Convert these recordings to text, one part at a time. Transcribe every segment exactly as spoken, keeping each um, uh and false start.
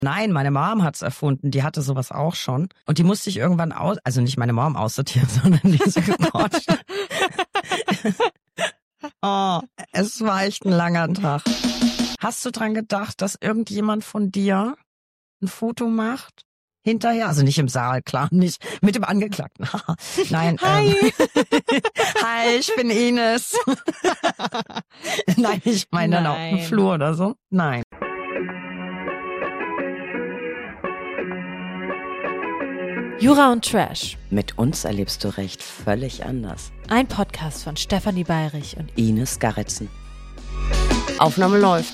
Nein, meine Mom hat's erfunden. Die hatte sowas auch schon. Und die musste ich irgendwann aus, also nicht meine Mom aussortieren, sondern diese gequatscht. Oh, es war echt ein langer Tag. Hast du dran gedacht, dass irgendjemand von dir ein Foto macht? Hinterher? Also nicht im Saal, klar, nicht mit dem Angeklagten. Nein. Hi. Ähm, Hi, ich bin Ines. Nein, ich meine dann auf dem Nein. Flur oder so. Nein. Jura und Trash. Mit uns erlebst du Recht völlig anders. Ein Podcast von Stefanie Bayrich und Ines Garretzen. Aufnahme läuft.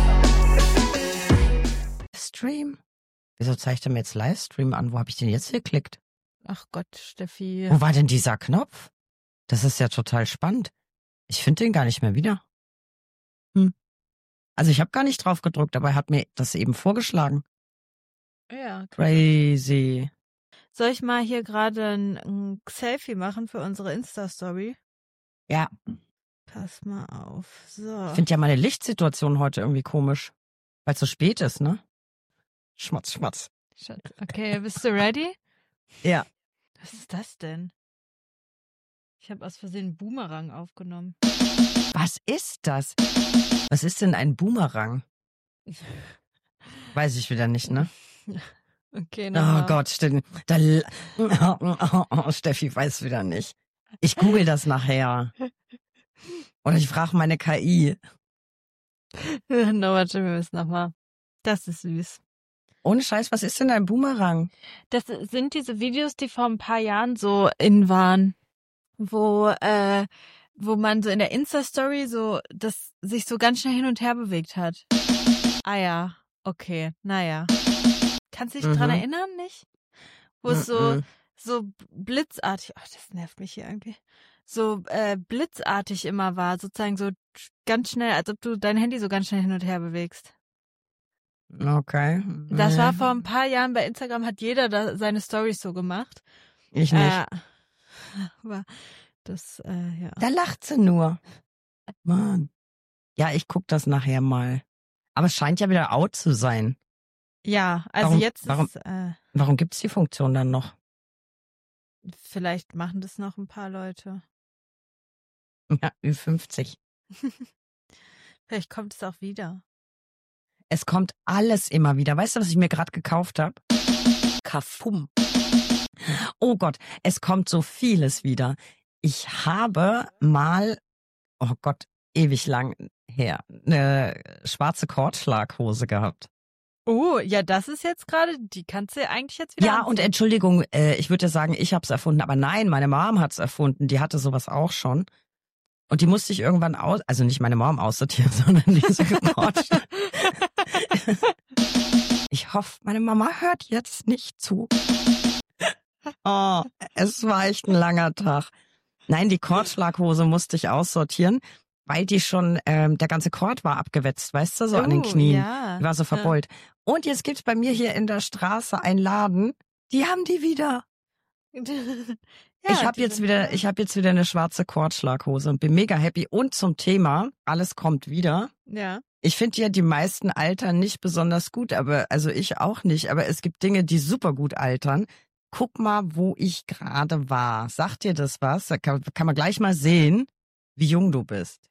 Stream. Wieso zeigt er mir jetzt Livestream an? Wo habe ich den jetzt geklickt? Ach Gott, Steffi. Wo war denn dieser Knopf? Das ist ja total spannend. Ich finde den gar nicht mehr wieder. Hm. Also ich habe gar nicht drauf gedrückt, aber er hat mir das eben vorgeschlagen. Ja. Crazy. Soll ich mal hier gerade ein, ein Selfie machen für unsere Insta-Story? Ja, Pass mal auf. So. ich finde ja meine Lichtsituation heute irgendwie komisch. Weil es so spät ist, ne? Schmatz, schmatz. Okay, bist du ready? Ja. Was ist das denn? Ich habe aus Versehen einen Boomerang aufgenommen. Was ist das? Was ist denn ein Boomerang? Weiß ich wieder nicht, ne? Okay, Oh nochmal. Gott, Ste- da, l- oh, oh, Steffi weiß wieder nicht. Ich google das nachher. Oder ich frage meine K I. No, warte, wir müssen nochmal. Das ist süß. Ohne Scheiß, was ist denn ein Boomerang? Das sind diese Videos, die vor ein paar Jahren so in waren, wo äh, wo man so in der Insta-Story so das sich so ganz schnell hin und her bewegt hat. Ah ja, okay, naja. Kannst du dich Mhm. dran erinnern, nicht? Wo es so Mhm. so blitzartig, ach, das nervt mich hier irgendwie, so äh, blitzartig immer war, sozusagen so ganz schnell, als ob du dein Handy so ganz schnell hin und her bewegst. Okay. Das Nee, war vor ein paar Jahren bei Instagram, hat jeder da seine Storys so gemacht. Ich nicht. Äh, aber das, äh, ja. Da lacht sie nur. Mann. Ja, ich guck das nachher mal. Aber es scheint ja wieder out zu sein. Ja, also Warum- jetzt warum- ist, äh, Warum gibt's die Funktion dann noch? vielleicht machen das noch ein paar Leute. Ja, Ü fünfzig. Vielleicht kommt es auch wieder. Es kommt alles immer wieder. Weißt du, was ich mir gerade gekauft habe? Kafum. Oh Gott, es kommt so vieles wieder. Ich habe mal, oh Gott, ewig lang her, eine schwarze Kordschlaghose gehabt. Oh, ja, das ist jetzt gerade, die kannst du ja eigentlich jetzt wieder Ja, anziehen. und Entschuldigung, äh, ich würde ja sagen, ich habe es erfunden, aber nein, meine Mom hat's erfunden. Die hatte sowas auch schon. Und die musste ich irgendwann aus, also nicht meine Mom aussortieren, sondern diese gequatscht. Ich hoffe, meine Mama hört jetzt nicht zu. Oh, es war echt ein langer Tag. Nein, die Kordschlaghose musste ich aussortieren, weil die schon, ähm, der ganze Kord war abgewetzt, weißt du, so an den Oh, Knien. ja. Die war so verbeult. Und jetzt gibt's bei mir hier in der Straße einen Laden, die haben die wieder. Ja, ich habe die jetzt sind wieder, wieder- ich habe jetzt wieder eine schwarze Kordschlaghose und bin mega happy. Und zum Thema, alles kommt wieder. Ja. Ich finde ja die meisten altern nicht besonders gut, aber also ich auch nicht. Aber es gibt Dinge, die super gut altern. Guck mal, wo ich gerade war. Sagt dir das was? Da kann, kann man gleich mal sehen, wie jung du bist.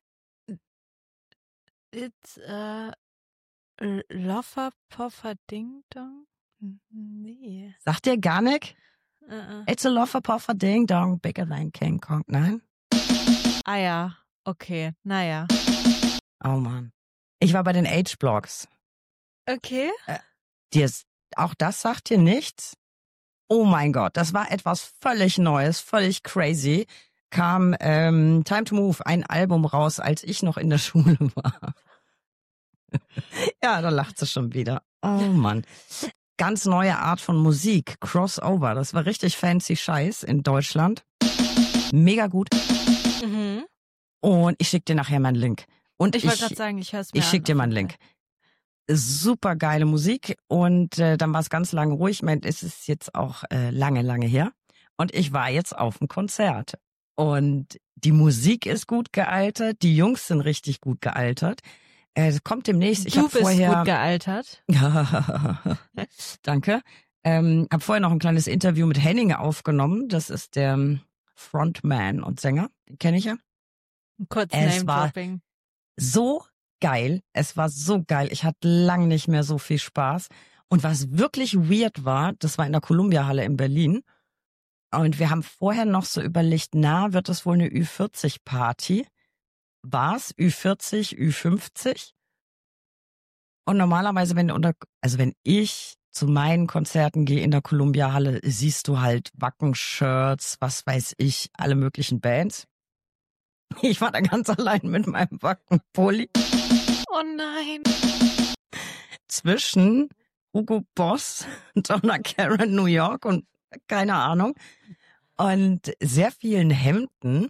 It's uh, Loffer Poffer Ding Dong? Nee. Sagt dir gar nicht? Uh-uh. It's a loffer poffer ding dong, bigger than King Kong. Nein? Ah ja, okay, naja. Oh Mann. Ich war bei den Age-Blogs. Okay. Dir ist, auch das sagt dir nichts? Oh mein Gott, das war etwas völlig Neues, völlig crazy. Kam ähm, Time to Move, ein Album raus, als ich noch in der Schule war. Ja, da lacht sie schon wieder. Oh Mann. Ganz neue Art von Musik, Crossover. Das war richtig fancy Scheiß in Deutschland. Mega gut. Mhm. Und ich schick dir nachher meinen Link. Und Ich ich, wollte gerade sagen, ich höre es mir ich schick an, dir auf mal einen jeden Link. Super geile Musik und äh, dann war es ganz lange ruhig. Ich meine, es ist jetzt auch äh, lange, lange her. Und ich war jetzt auf dem Konzert. Und die Musik ist gut gealtert, die Jungs sind richtig gut gealtert. äh, kommt demnächst. Ich du habe bist vorher gut gealtert. Danke. Ähm, habe vorher noch ein kleines Interview mit Henning aufgenommen. Das ist der Frontman und Sänger. Den kenne ich ja. Kurz Es war Name-Dropping. so geil. Es war so geil. Ich hatte lang nicht mehr so viel Spaß. Und was wirklich weird war, das war in der Columbia-Halle in Berlin. Und wir haben vorher noch so überlegt, na, wird das wohl eine Ü vierzig Party? War's Ü vierzig, Ü fünfzig? Und normalerweise, wenn unter, also wenn ich zu meinen Konzerten gehe in der Columbia-Halle, siehst du halt Wacken-Shirts, was weiß ich, alle möglichen Bands. Ich war da ganz allein mit meinem Wacken-Pulli. Oh nein. Zwischen Hugo Boss, Donna Karen, New York und keine Ahnung. Und sehr vielen Hemden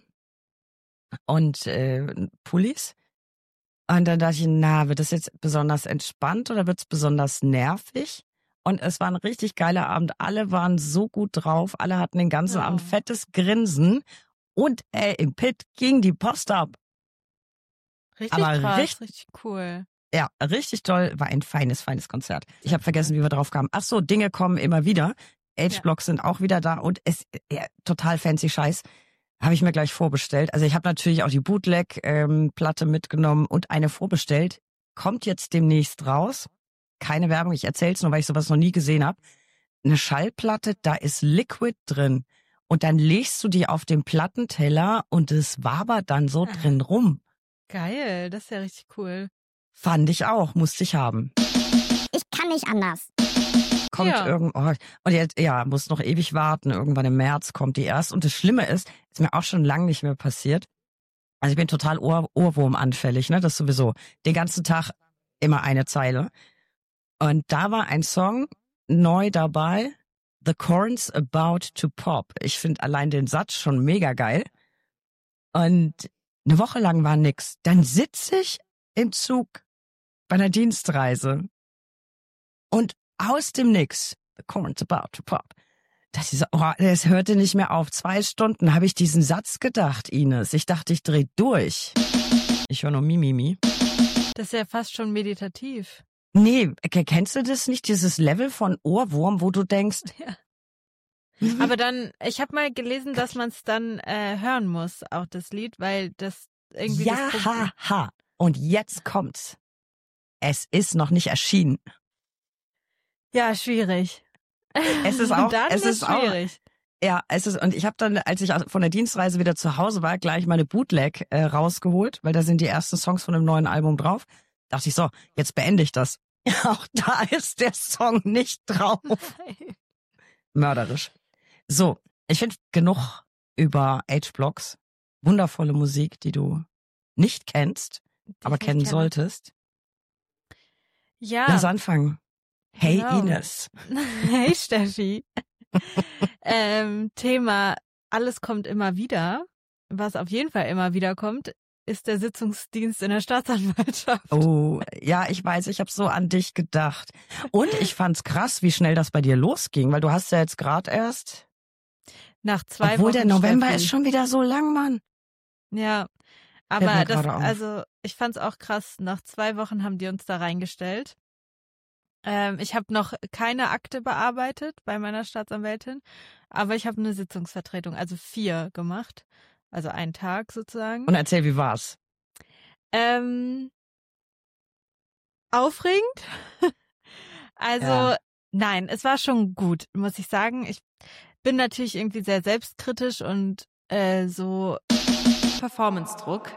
und äh, Pullis. Und dann dachte ich, na, wird das jetzt besonders entspannt oder wird es besonders nervig? Und es war ein richtig geiler Abend. Alle waren so gut drauf. Alle hatten den ganzen Oh. Abend fettes Grinsen. Und ey, im Pit ging die Post ab. Richtig Aber krass, richtig- richtig cool. Ja, richtig toll. War ein feines, feines Konzert. Ich habe vergessen, wie wir drauf kamen. Ach so, Dinge kommen immer wieder. H-Blocks sind auch wieder da und es ja, total fancy Scheiß. Habe ich mir gleich vorbestellt. Also ich habe natürlich auch die Bootleg-Platte mitgenommen und eine vorbestellt. Kommt jetzt demnächst raus. Keine Werbung, ich erzähl's nur, weil ich sowas noch nie gesehen habe. Eine Schallplatte, da ist Liquid drin. Und dann legst du die auf den Plattenteller und es wabert dann so Ah. drin rum. Geil, das ist ja richtig cool. Fand ich auch, musste ich haben. Ich kann nicht anders. Kommt Ja. irgend oh, und jetzt ja, muss noch ewig warten. Irgendwann im März kommt die erst. Und das Schlimme ist, ist mir auch schon lange nicht mehr passiert. Also ich bin total Ohr, Ohrwurm-anfällig, ne? Das sowieso. Den ganzen Tag immer eine Zeile. Und da war ein Song neu dabei. The Corn's About to Pop. Ich finde allein den Satz schon mega geil. Und eine Woche lang war nix. Dann sitze ich im Zug bei einer Dienstreise und aus dem Nix, the corn's about to pop. Das ist, oh, das hörte nicht mehr auf. Zwei Stunden habe ich diesen Satz gedacht, Ines. Ich dachte, ich dreh durch. Ich höre nur Mimimi. Das ist ja fast schon meditativ. Nee, k- kennst du das nicht, dieses Level von Ohrwurm, wo du denkst, Ja. mhm, Aber dann, ich habe mal gelesen, dass man es dann äh, hören muss, auch das Lied, weil das irgendwie ja, das ha, ha. Und jetzt kommt's. Es ist noch nicht erschienen. Ja, schwierig. Es ist auch- dann es ist auch- schwierig. Ja, es ist, und ich habe dann, als ich von der Dienstreise wieder zu Hause war, gleich meine Bootleg äh, rausgeholt, weil da sind die ersten Songs von dem neuen Album drauf. Dachte ich so, jetzt beende ich das. Auch da ist der Song nicht drauf. Mörderisch. So, ich finde genug über H-Blocks. Wundervolle Musik, die du nicht kennst, Die aber ich nicht kennen kenne. solltest. Ja. Lass anfangen. Hey Genau. Ines. Hey Steffi. ähm, Thema alles kommt immer wieder. Was auf jeden Fall immer wieder kommt, ist der Sitzungsdienst in der Staatsanwaltschaft. Oh, ja, ich weiß, ich habe so an dich gedacht. Und ich fand's krass, wie schnell das bei dir losging, weil du hast ja jetzt gerade erst, Nach zwei obwohl Wochen der November Steffi. ist schon wieder so lang, Mann. Ja, Fällt mir aber das, gerade auf. also ich fand's auch krass. Nach zwei Wochen haben die uns da reingestellt. Ähm, ich habe noch keine Akte bearbeitet bei meiner Staatsanwältin, aber ich habe eine Sitzungsvertretung, also vier gemacht, also einen Tag sozusagen. Und erzähl, wie war's? Ähm, aufregend. Also Ja. nein, es war schon gut, muss ich sagen. Ich bin natürlich irgendwie sehr selbstkritisch und äh, so Performance-Druck.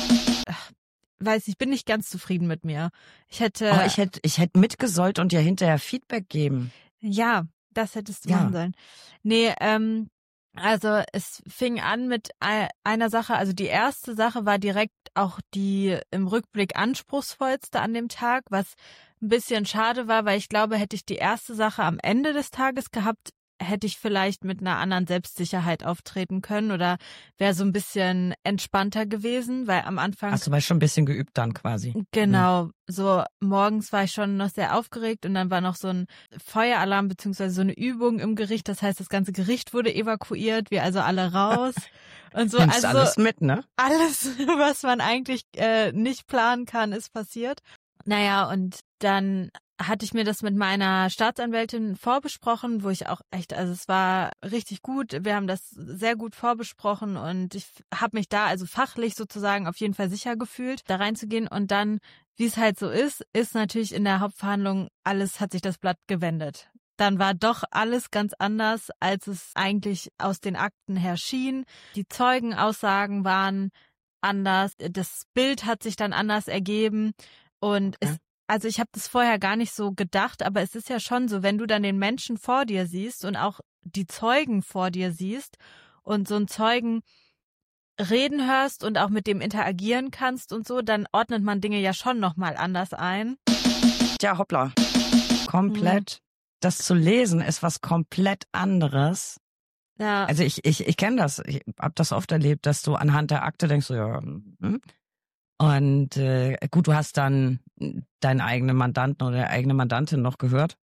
weiß nicht, bin nicht ganz zufrieden mit mir. Ich hätte, Oh, ich hätte ich hätt mitgesollt und dir hinterher Feedback geben. ja, das hättest du Ja. machen sollen. Nee, ähm, also es fing an mit ei- einer Sache, also die erste Sache war direkt auch die im Rückblick anspruchsvollste an dem Tag, was ein bisschen schade war, weil ich glaube, hätte ich die erste Sache am Ende des Tages gehabt, hätte ich vielleicht mit einer anderen Selbstsicherheit auftreten können oder wäre so ein bisschen entspannter gewesen, weil am Anfang... Hast du mal schon ein bisschen geübt dann quasi? Genau, so morgens war ich schon noch sehr aufgeregt und dann war noch so ein Feueralarm beziehungsweise so eine Übung im Gericht. Das heißt, das ganze Gericht wurde evakuiert, wir also alle raus und so. Nimmst Also alles mit, ne? alles, was man eigentlich äh, nicht planen kann, ist passiert. Naja, und dann hatte ich mir das mit meiner Staatsanwältin vorbesprochen, wo ich auch echt, also es war richtig gut. Wir haben das sehr gut vorbesprochen und ich habe mich da also fachlich sozusagen auf jeden Fall sicher gefühlt, da reinzugehen. Und dann, wie es halt so ist, ist natürlich in der Hauptverhandlung alles, hat sich das Blatt gewendet. Dann war doch alles ganz anders, als es eigentlich aus den Akten her schien. Die Zeugenaussagen waren anders, das Bild hat sich dann anders ergeben und es Also ich habe das vorher gar nicht so gedacht, aber es ist ja schon so, wenn du dann den Menschen vor dir siehst und auch die Zeugen vor dir siehst und so einen Zeugen reden hörst und auch mit dem interagieren kannst und so, dann ordnet man Dinge ja schon nochmal anders ein. Ja, hoppla. Komplett. Mhm. Das zu lesen ist was komplett anderes. Ja. Also ich ich ich kenne das. Ich habe das oft erlebt, dass du anhand der Akte denkst, so, ja, hm. Und äh, gut, du hast dann deinen eigenen Mandanten oder deine eigene Mandantin noch gehört.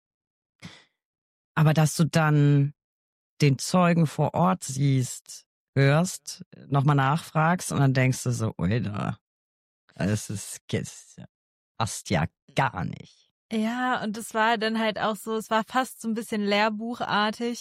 Aber dass du dann den Zeugen vor Ort siehst, hörst, nochmal nachfragst und dann denkst du so, Alter, das ist, das passt ja gar nicht. Ja, und es war dann halt auch so, es war fast so ein bisschen lehrbuchartig.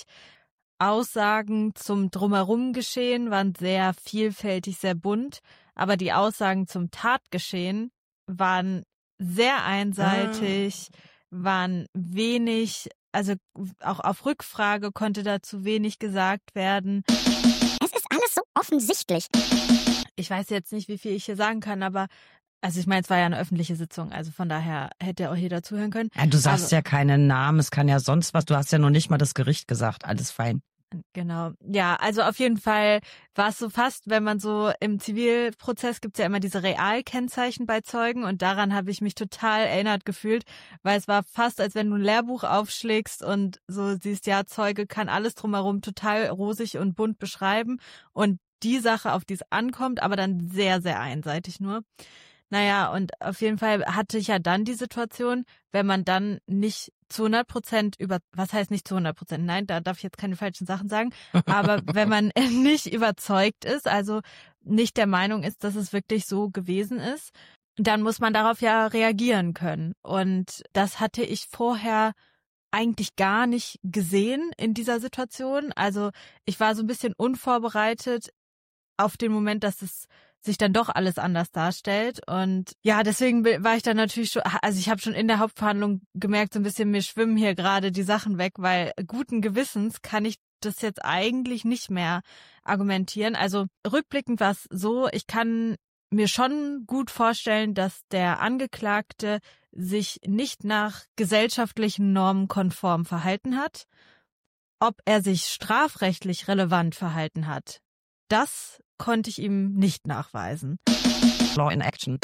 Aussagen zum Drumherum geschehen waren sehr vielfältig, sehr bunt, aber die Aussagen zum Tatgeschehen waren sehr einseitig, ah. waren wenig, also auch auf Rückfrage konnte dazu wenig gesagt werden. Es ist alles so offensichtlich. Ich weiß jetzt nicht, wie viel ich hier sagen kann, aber also ich meine, es war ja eine öffentliche Sitzung, also von daher hätte auch jeder zuhören können. Ja, du sagst aber, ja keinen Namen, es kann ja sonst was, du hast ja noch nicht mal das Gericht gesagt, alles fein. Genau, ja, also auf jeden Fall war es so fast, wenn man so im Zivilprozess gibt's ja immer diese Realkennzeichen bei Zeugen und daran habe ich mich total erinnert gefühlt, weil es war fast, als wenn du ein Lehrbuch aufschlägst und so siehst, ja, Zeuge kann alles drumherum total rosig und bunt beschreiben und die Sache, auf die es ankommt, aber dann sehr, sehr einseitig nur. Naja, und auf jeden Fall hatte ich ja dann die Situation, wenn man dann nicht zu hundert Prozent über, was heißt nicht zu hundert Prozent? Nein, da darf ich jetzt keine falschen Sachen sagen. Aber wenn man nicht überzeugt ist, also nicht der Meinung ist, dass es wirklich so gewesen ist, dann muss man darauf ja reagieren können. Und das hatte ich vorher eigentlich gar nicht gesehen in dieser Situation. Also ich war so ein bisschen unvorbereitet auf den Moment, dass es sich dann doch alles anders darstellt. Und ja, deswegen war ich dann natürlich schon, also ich habe schon in der Hauptverhandlung gemerkt, so ein bisschen, mir schwimmen hier gerade die Sachen weg, weil guten Gewissens kann ich das jetzt eigentlich nicht mehr argumentieren. Also rückblickend war es so, ich kann mir schon gut vorstellen, dass der Angeklagte sich nicht nach gesellschaftlichen Normen konform verhalten hat. Ob er sich strafrechtlich relevant verhalten hat, das konnte ich ihm nicht nachweisen. Law in Action.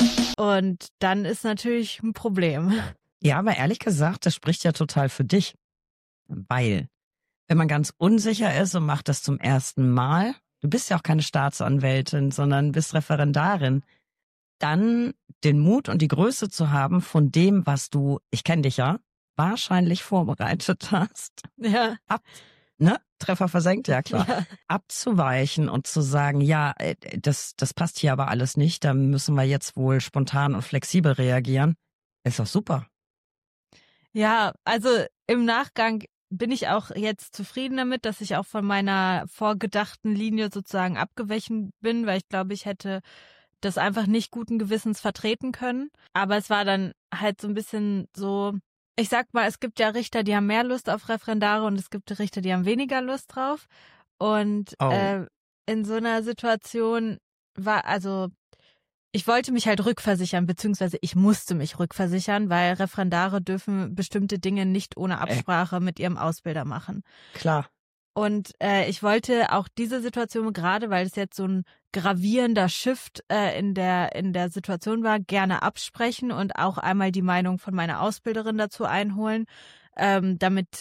Und dann ist natürlich ein Problem. Ja, aber ehrlich gesagt, das spricht ja total für dich. Weil, wenn man ganz unsicher ist und macht das zum ersten Mal, du bist ja auch keine Staatsanwältin, sondern bist Referendarin, dann den Mut und die Größe zu haben von dem, was du, ich kenne dich ja, wahrscheinlich vorbereitet hast. Ja. Ab, ne? Treffer versenkt, ja klar. Ja. Abzuweichen und zu sagen, ja, das, das passt hier aber alles nicht, da müssen wir jetzt wohl spontan und flexibel reagieren, ist doch super. Ja, also im Nachgang bin ich auch jetzt zufrieden damit, dass ich auch von meiner vorgedachten Linie sozusagen abgewichen bin, weil ich glaube, ich hätte das einfach nicht guten Gewissens vertreten können. Aber es war dann halt so ein bisschen so, ich sag mal, es gibt ja Richter, die haben mehr Lust auf Referendare und es gibt Richter, die haben weniger Lust drauf. Und oh. äh, in so einer Situation war, also ich wollte mich halt rückversichern, beziehungsweise ich musste mich rückversichern, weil Referendare dürfen bestimmte Dinge nicht ohne Absprache mit ihrem Ausbilder machen. Klar. Und äh, ich wollte auch diese Situation, gerade weil es jetzt so ein gravierender Shift äh, in der in der Situation war, gerne absprechen und auch einmal die Meinung von meiner Ausbilderin dazu einholen, ähm, damit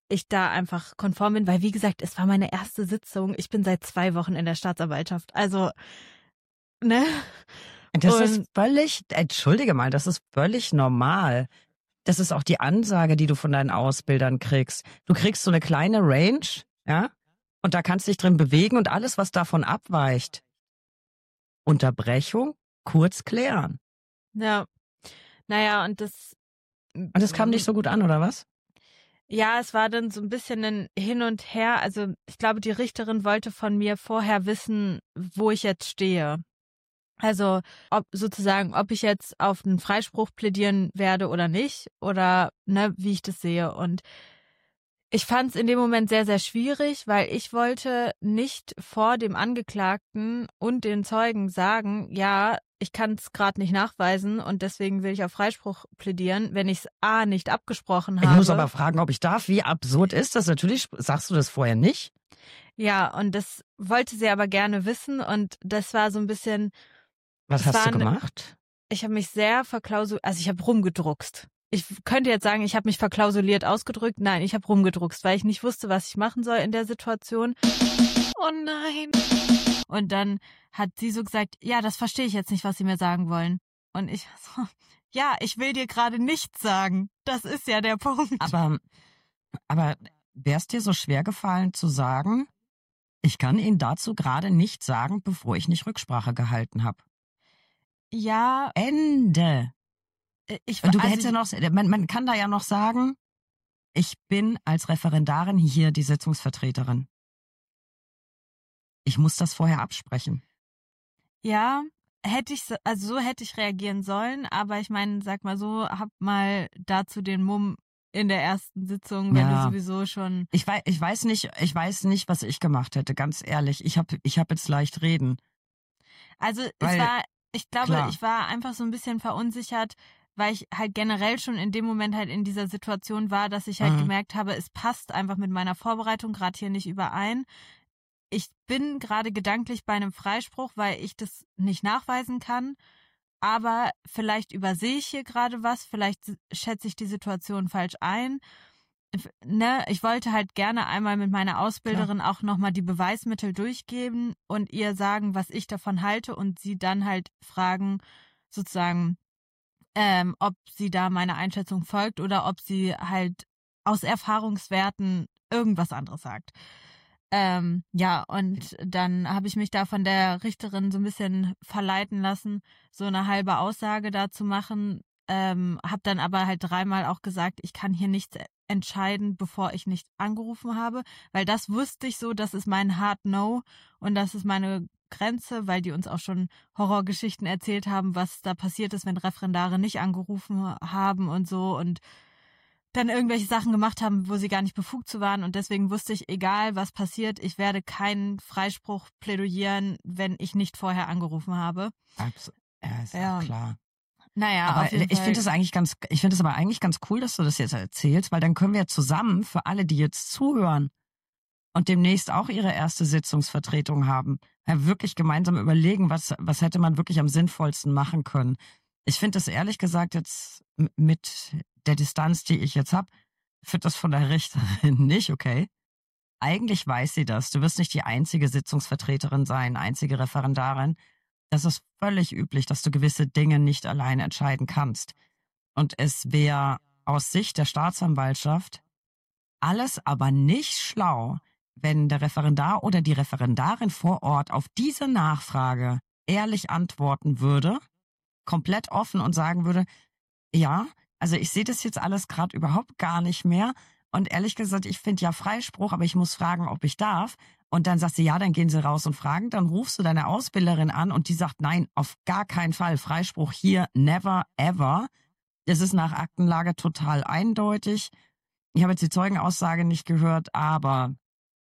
ich da einfach konform bin, weil wie gesagt, es war meine erste Sitzung. Ich bin seit zwei Wochen in der Staatsanwaltschaft. Also, ne? Das Und ist völlig, entschuldige mal, das ist völlig normal. Das ist auch die Ansage, die du von deinen Ausbildern kriegst. Du kriegst so eine kleine Range, ja, und da kannst du dich drin bewegen und alles, was davon abweicht. Unterbrechung, kurz klären. ja, naja, und das. Und das kam nicht so gut an, oder was? Ja, es war dann so ein bisschen ein Hin und Her. Also ich glaube, die Richterin wollte von mir vorher wissen, wo ich jetzt stehe. Also ob sozusagen, ob ich jetzt auf einen Freispruch plädieren werde oder nicht oder ne, wie ich das sehe. Und ich fand es in dem Moment sehr, sehr schwierig, weil ich wollte nicht vor dem Angeklagten und den Zeugen sagen, ja, ich kann es gerade nicht nachweisen und deswegen will ich auf Freispruch plädieren, wenn ich es A nicht abgesprochen habe. Ich muss aber fragen, ob ich darf. Wie absurd ist das? Natürlich sagst du das vorher nicht. Ja, und das wollte sie aber gerne wissen und das war so ein bisschen. Was Es hast du waren- gemacht? Ich habe mich sehr verklausuliert, also ich habe rumgedruckst. Ich könnte jetzt sagen, ich habe mich verklausuliert ausgedrückt. Nein, ich habe rumgedruckst, weil ich nicht wusste, was ich machen soll in der Situation. Oh nein. Und dann hat sie so gesagt, ja, das verstehe ich jetzt nicht, was Sie mir sagen wollen. Und ich so, ja, ich will dir gerade nichts sagen. Das ist ja der Punkt. Aber, aber wäre es dir so schwer gefallen zu sagen, ich kann Ihnen dazu gerade nichts sagen, bevor ich nicht Rücksprache gehalten habe? Ja, Ende. ich Und du also hättest ja noch, man, man kann da ja noch sagen, ich bin als Referendarin hier die Sitzungsvertreterin. Ich muss das vorher absprechen. Ja, hätte ich, so- also so hätte ich reagieren sollen, aber ich meine, sag mal so, hab mal dazu den Mumm in der ersten Sitzung, wenn Ja. du sowieso schon. Ich weiß, ich weiß nicht, ich weiß nicht, was ich gemacht hätte, ganz ehrlich. Ich habe ich hab jetzt leicht reden. Also es Weil, war, ich glaube, klar. ich war einfach so ein bisschen verunsichert, weil ich halt generell schon in dem Moment halt in dieser Situation war, dass ich halt Mhm. gemerkt habe, es passt einfach mit meiner Vorbereitung gerade hier nicht überein. Ich bin gerade gedanklich bei einem Freispruch, weil ich das nicht nachweisen kann. Aber vielleicht übersehe ich hier gerade was, vielleicht schätze ich die Situation falsch ein. F- Ne, ich wollte halt gerne einmal mit meiner Ausbilderin auch nochmal die Beweismittel durchgeben und ihr sagen, was ich davon halte und sie dann halt fragen, sozusagen, ähm, ob sie da meiner Einschätzung folgt oder ob sie halt aus Erfahrungswerten irgendwas anderes sagt. Ähm, ja, und dann habe ich mich da von der Richterin so ein bisschen verleiten lassen, so eine halbe Aussage da zu machen. Ähm, habe dann aber halt dreimal auch gesagt, ich kann hier nichts entscheiden, bevor ich nicht angerufen habe, weil das wusste ich so, das ist mein Hard No und das ist meine Grenze, weil die uns auch schon Horrorgeschichten erzählt haben, was da passiert ist, wenn Referendare nicht angerufen haben und so und dann irgendwelche Sachen gemacht haben, wo sie gar nicht befugt zu waren. Und deswegen wusste ich, egal was passiert, ich werde keinen Freispruch plädoyieren, wenn ich nicht vorher angerufen habe. Abs- ja, ist Ja. auch klar. Naja, Aber auf jeden ich Fall. finde es eigentlich ganz, ich finde es aber eigentlich ganz cool, dass du das jetzt erzählst, weil dann können wir zusammen für alle, die jetzt zuhören und demnächst auch ihre erste Sitzungsvertretung haben, ja, wirklich gemeinsam überlegen, was, was hätte man wirklich am sinnvollsten machen können. Ich finde das ehrlich gesagt jetzt m- mit der Distanz, die ich jetzt habe, finde das von der Richterin nicht okay. Eigentlich weiß sie das. Du wirst nicht die einzige Sitzungsvertreterin sein, einzige Referendarin. Das ist völlig üblich, dass du gewisse Dinge nicht allein entscheiden kannst. Und es wäre aus Sicht der Staatsanwaltschaft alles aber nicht schlau, wenn der Referendar oder die Referendarin vor Ort auf diese Nachfrage ehrlich antworten würde, komplett offen und sagen würde, ja, also ich sehe das jetzt alles gerade überhaupt gar nicht mehr und ehrlich gesagt, ich finde ja Freispruch, aber ich muss fragen, ob ich darf. Und dann sagt sie, ja, dann gehen sie raus und fragen, dann rufst du deine Ausbilderin an und die sagt, nein, auf gar keinen Fall, Freispruch hier, never, ever. Das ist nach Aktenlage total eindeutig. Ich habe jetzt die Zeugenaussage nicht gehört, aber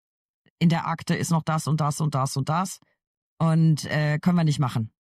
in der Akte ist noch das und das und das und das und äh, können wir nicht machen.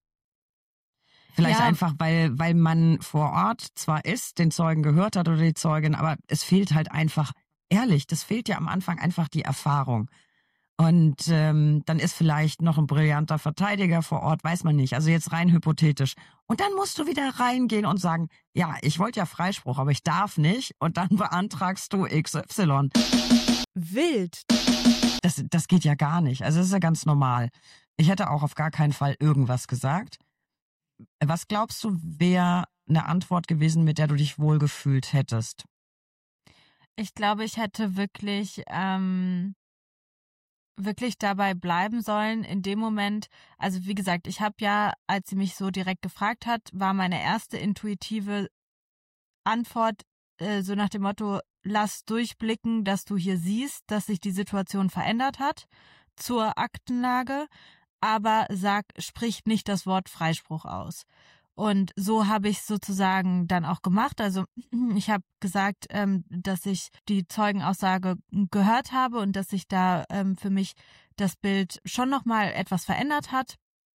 Vielleicht Ja. einfach, weil, weil man vor Ort zwar ist, den Zeugen gehört hat oder die Zeugin, aber es fehlt halt einfach, ehrlich, das fehlt ja am Anfang einfach die Erfahrung. Und ähm, dann ist vielleicht noch ein brillanter Verteidiger vor Ort, weiß man nicht. Also jetzt rein hypothetisch. Und dann musst du wieder reingehen und sagen, ja, ich wollte ja Freispruch, aber ich darf nicht. Und dann beantragst du X Y. Wild. Das, das geht ja gar nicht. Also das ist ja ganz normal. Ich hätte auch auf gar keinen Fall irgendwas gesagt. Was glaubst du, wäre eine Antwort gewesen, mit der du dich wohlgefühlt hättest? Ich glaube, ich hätte wirklich, ähm, wirklich dabei bleiben sollen in dem Moment. Also wie gesagt, ich habe ja, als sie mich so direkt gefragt hat, war meine erste intuitive Antwort äh, so nach dem Motto, lass durchblicken, dass du hier siehst, dass sich die Situation verändert hat zur Aktenlage, aber sag, sprich nicht das Wort Freispruch aus. Und so habe ich es sozusagen dann auch gemacht. Also ich habe gesagt, ähm, dass ich die Zeugenaussage gehört habe und dass sich da ähm, für mich das Bild schon nochmal etwas verändert hat.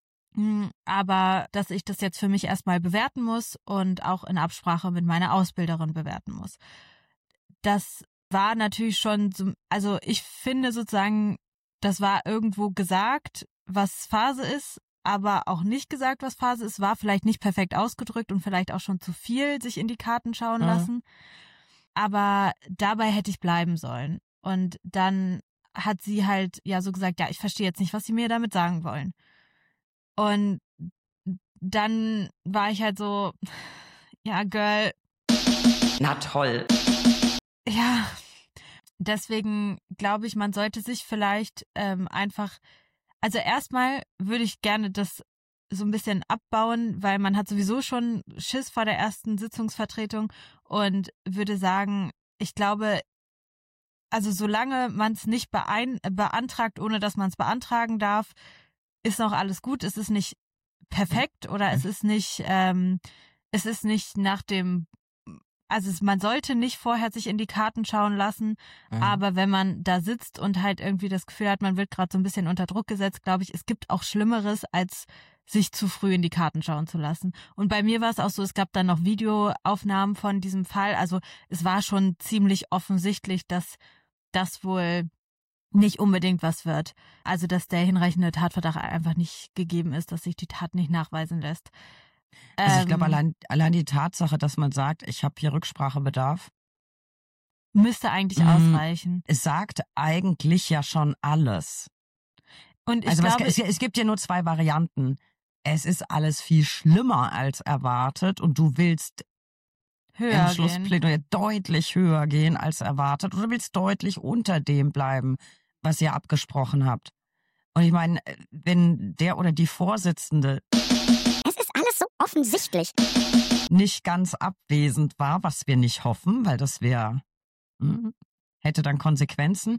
Aber dass ich das jetzt für mich erstmal bewerten muss und auch in Absprache mit meiner Ausbilderin bewerten muss. Das war natürlich schon, so, also ich finde sozusagen, das war irgendwo gesagt, was Phase ist, aber auch nicht gesagt, was Phase ist, war vielleicht nicht perfekt ausgedrückt und vielleicht auch schon zu viel sich in die Karten schauen Mhm. lassen. Aber dabei hätte ich bleiben sollen. Und dann hat sie halt ja so gesagt, ja, ich verstehe jetzt nicht, was sie mir damit sagen wollen. Und dann war ich halt so, ja, Girl. Na toll. Ja, deswegen glaube ich, man sollte sich vielleicht ähm, einfach, also erstmal würde ich gerne das so ein bisschen abbauen, weil man hat sowieso schon Schiss vor der ersten Sitzungsvertretung und würde sagen, ich glaube, also solange man es nicht beein- beantragt, ohne dass man es beantragen darf, ist noch alles gut. Es ist nicht perfekt oder es ist nicht, ähm, es ist nicht nach dem, also es, man sollte nicht vorher sich in die Karten schauen lassen, Mhm. aber wenn man da sitzt und halt irgendwie das Gefühl hat, man wird gerade so ein bisschen unter Druck gesetzt, glaube ich, es gibt auch Schlimmeres, als sich zu früh in die Karten schauen zu lassen. Und bei mir war es auch so, es gab dann noch Videoaufnahmen von diesem Fall, also es war schon ziemlich offensichtlich, dass das wohl nicht unbedingt was wird. Also, dass der hinreichende Tatverdacht einfach nicht gegeben ist, dass sich die Tat nicht nachweisen lässt. Also ich glaube, Ähm, allein, allein die Tatsache, dass man sagt, ich habe hier Rücksprachebedarf, müsste eigentlich Mm. ausreichen. es sagt eigentlich ja schon alles. Und ich Also was, glaube, es, es gibt ja nur zwei Varianten. Es ist alles viel schlimmer als erwartet und du willst im höher gehen. Schlussplädoyer deutlich höher gehen als erwartet oder du willst deutlich unter dem bleiben, was ihr abgesprochen habt. Und ich meine, wenn der oder die Vorsitzende Es ist alles so offensichtlich. nicht ganz abwesend war, was wir nicht hoffen, weil das wäre, hm, hätte dann Konsequenzen,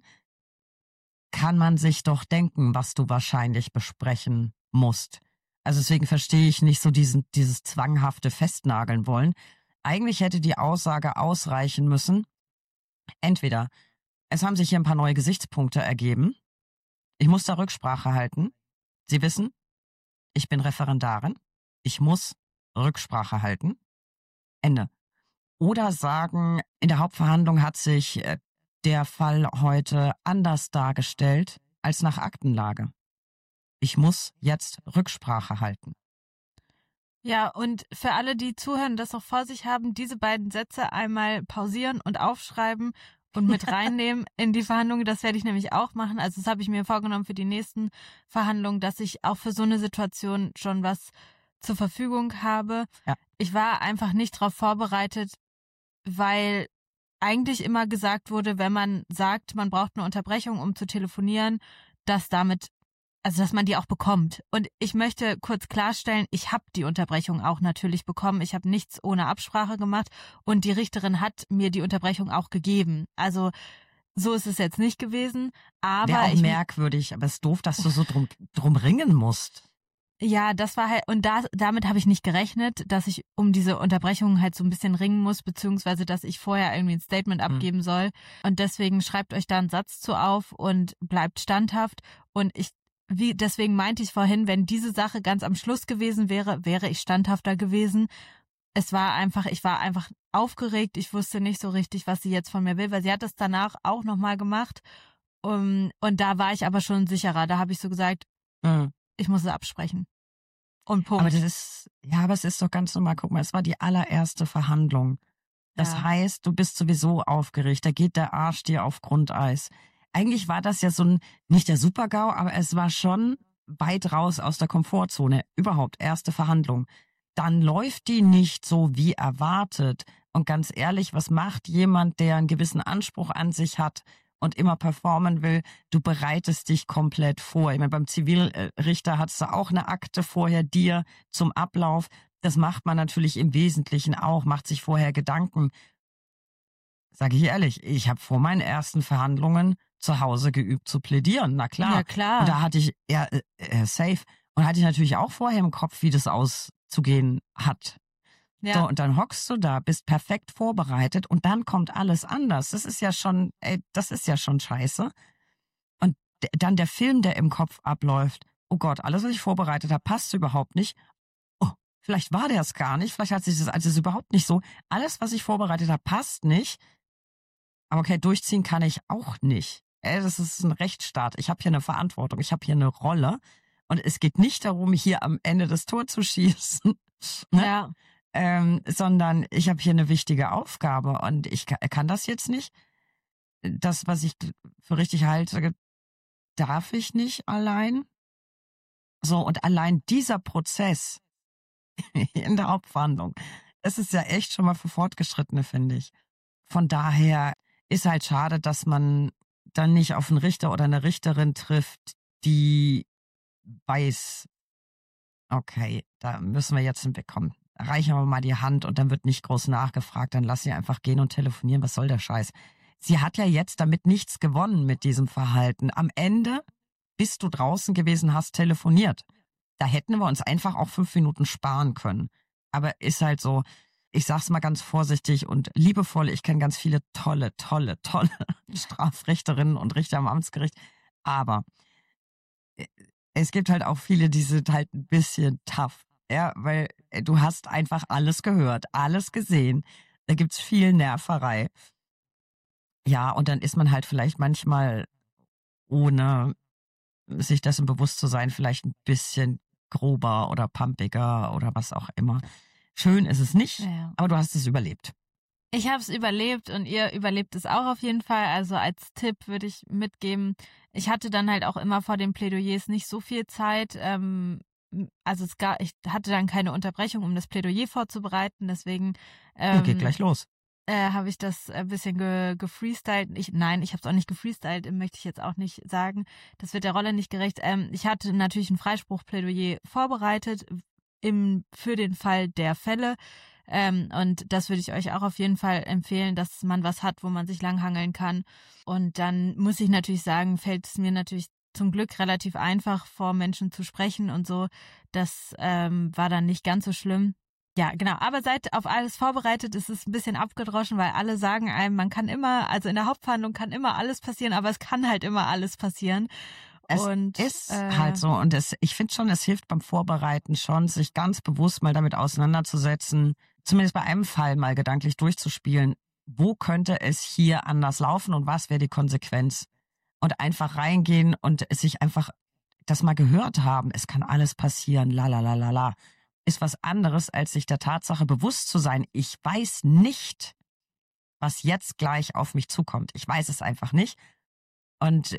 kann man sich doch denken, was du wahrscheinlich besprechen musst. Also deswegen verstehe ich nicht so diesen, dieses zwanghafte Festnageln wollen. Eigentlich hätte die Aussage ausreichen müssen. Entweder es haben sich hier ein paar neue Gesichtspunkte ergeben. Ich muss da Rücksprache halten. Sie wissen, ich bin Referendarin. Ich muss Rücksprache halten. Ende. Oder sagen, in der Hauptverhandlung hat sich äh, der Fall heute anders dargestellt als nach Aktenlage. Ich muss jetzt Rücksprache halten. Ja, und für alle, die zuhören, das auch vor sich haben, diese beiden Sätze einmal pausieren und aufschreiben und mit reinnehmen in die Verhandlungen. Das werde ich nämlich auch machen. Also das habe ich mir vorgenommen für die nächsten Verhandlungen, dass ich auch für so eine Situation schon was zur Verfügung habe. Ja. Ich war einfach nicht darauf vorbereitet, weil eigentlich immer gesagt wurde, wenn man sagt, man braucht eine Unterbrechung, um zu telefonieren, dass damit, also dass man die auch bekommt. Und ich möchte kurz klarstellen, ich habe die Unterbrechung auch natürlich bekommen. Ich habe nichts ohne Absprache gemacht und die Richterin hat mir die Unterbrechung auch gegeben. Also so ist es jetzt nicht gewesen. Aber Wäre auch ich, merkwürdig, aber es ist doof, dass du so drum, drum ringen musst. ja, das war halt, und da, damit habe ich nicht gerechnet, dass ich um diese Unterbrechung halt so ein bisschen ringen muss, beziehungsweise dass ich vorher irgendwie ein Statement abgeben soll. Und deswegen schreibt euch da einen Satz zu auf und bleibt standhaft. Und ich, wie, deswegen meinte ich vorhin, wenn diese Sache ganz am Schluss gewesen wäre, wäre ich standhafter gewesen. Es war einfach, ich war einfach aufgeregt. Ich wusste nicht so richtig, was sie jetzt von mir will, weil sie hat das danach auch nochmal gemacht. Um, und da war ich aber schon sicherer. Da habe ich so gesagt, Mhm. ich muss es absprechen. Und Punkt. Aber das ist, ja, aber es ist doch ganz normal. Guck mal, es war die allererste Verhandlung. Das Ja. heißt, du bist sowieso aufgeregt. Da geht der Arsch dir auf Grundeis. Eigentlich war das ja so ein, nicht der Super-GAU, aber es war schon weit raus aus der Komfortzone. Überhaupt, erste Verhandlung. Dann läuft die nicht so wie erwartet. Und ganz ehrlich, was macht jemand, der einen gewissen Anspruch an sich hat und immer performen will? Du bereitest dich komplett vor. Ich meine, beim Zivilrichter hattest du auch eine Akte vorher dir zum Ablauf. Das macht man natürlich im Wesentlichen auch, macht sich vorher Gedanken. Sage ich ehrlich, ich habe vor meinen ersten Verhandlungen zu Hause geübt zu plädieren, na klar. Ja, klar. Und da hatte ich, ja, äh, äh, safe. Und hatte ich natürlich auch vorher im Kopf, wie das auszugehen hat. Ja. So, und dann hockst du da, bist perfekt vorbereitet und dann kommt alles anders. Das ist ja schon, ey, das ist ja schon scheiße. Und d- dann der Film, der im Kopf abläuft. Oh Gott, alles, was ich vorbereitet habe, passt überhaupt nicht. Oh, vielleicht war der es gar nicht. Vielleicht hat sich das alles überhaupt nicht so. Alles, was ich vorbereitet habe, passt nicht. Aber okay, durchziehen kann ich auch nicht. Ey, das ist ein Rechtsstaat. Ich habe hier eine Verantwortung. Ich habe hier eine Rolle. Und es geht nicht darum, hier am Ende das Tor zu schießen. Ne? Ja. Ähm, sondern ich habe hier eine wichtige Aufgabe und ich kann, kann das jetzt nicht. Das, was ich für richtig halte, darf ich nicht allein. So, und allein dieser Prozess in der Hauptverhandlung, das ist ja echt schon mal für Fortgeschrittene, finde ich. Von daher ist halt schade, dass man dann nicht auf einen Richter oder eine Richterin trifft, die weiß, okay, da müssen wir jetzt hinbekommen. Reichen wir mal die Hand und dann wird nicht groß nachgefragt, dann lass sie einfach gehen und telefonieren, was soll der Scheiß? Sie hat ja jetzt damit nichts gewonnen mit diesem Verhalten. Am Ende bist du draußen gewesen, hast telefoniert. Da hätten wir uns einfach auch fünf Minuten sparen können. Aber ist halt so, ich sag's mal ganz vorsichtig und liebevoll, ich kenne ganz viele tolle, tolle, tolle Strafrichterinnen und Richter am Amtsgericht, aber es gibt halt auch viele, die sind halt ein bisschen tough. Ja, weil du hast einfach alles gehört, alles gesehen. Da gibt's viel Nerverei. Ja, und dann ist man halt vielleicht manchmal, ohne sich dessen bewusst zu sein, vielleicht ein bisschen grober oder pumpiger oder was auch immer. Schön ist es nicht, Ja. aber du hast es überlebt. Ich habe es überlebt und ihr überlebt es auch auf jeden Fall. Also als Tipp würde ich mitgeben, ich hatte dann halt auch immer vor den Plädoyers nicht so viel Zeit. Ähm, also es gar, ich hatte dann keine Unterbrechung, um das Plädoyer vorzubereiten. Deswegen Ja, ähm, geht gleich los. äh, habe ich das ein bisschen ge gefreestylt. Ich, nein, ich habe es auch nicht gefreestylt, möchte ich jetzt auch nicht sagen. Das wird der Rolle nicht gerecht. Ähm, ich hatte natürlich ein Freispruchplädoyer vorbereitet im, für den Fall der Fälle. Ähm, und das würde ich euch auch auf jeden Fall empfehlen, dass man was hat, wo man sich langhangeln kann. Und dann muss ich natürlich sagen, fällt es mir natürlich zum Glück relativ einfach, vor Menschen zu sprechen und so. Das ähm, war dann nicht ganz so schlimm. Ja, genau. Aber seid auf alles vorbereitet. Es ist ein bisschen abgedroschen, weil alle sagen einem, man kann immer, also in der Hauptverhandlung kann immer alles passieren, aber es kann halt immer alles passieren. Es und, ist äh, halt so und es, ich finde schon, es hilft beim Vorbereiten schon, sich ganz bewusst mal damit auseinanderzusetzen, zumindest bei einem Fall mal gedanklich durchzuspielen, wo könnte es hier anders laufen und was wäre die Konsequenz? Und einfach reingehen und es sich einfach das mal gehört haben, es kann alles passieren, la la la la la, ist was anderes, als sich der Tatsache bewusst zu sein, ich weiß nicht, was jetzt gleich auf mich zukommt. Ich weiß es einfach nicht. Und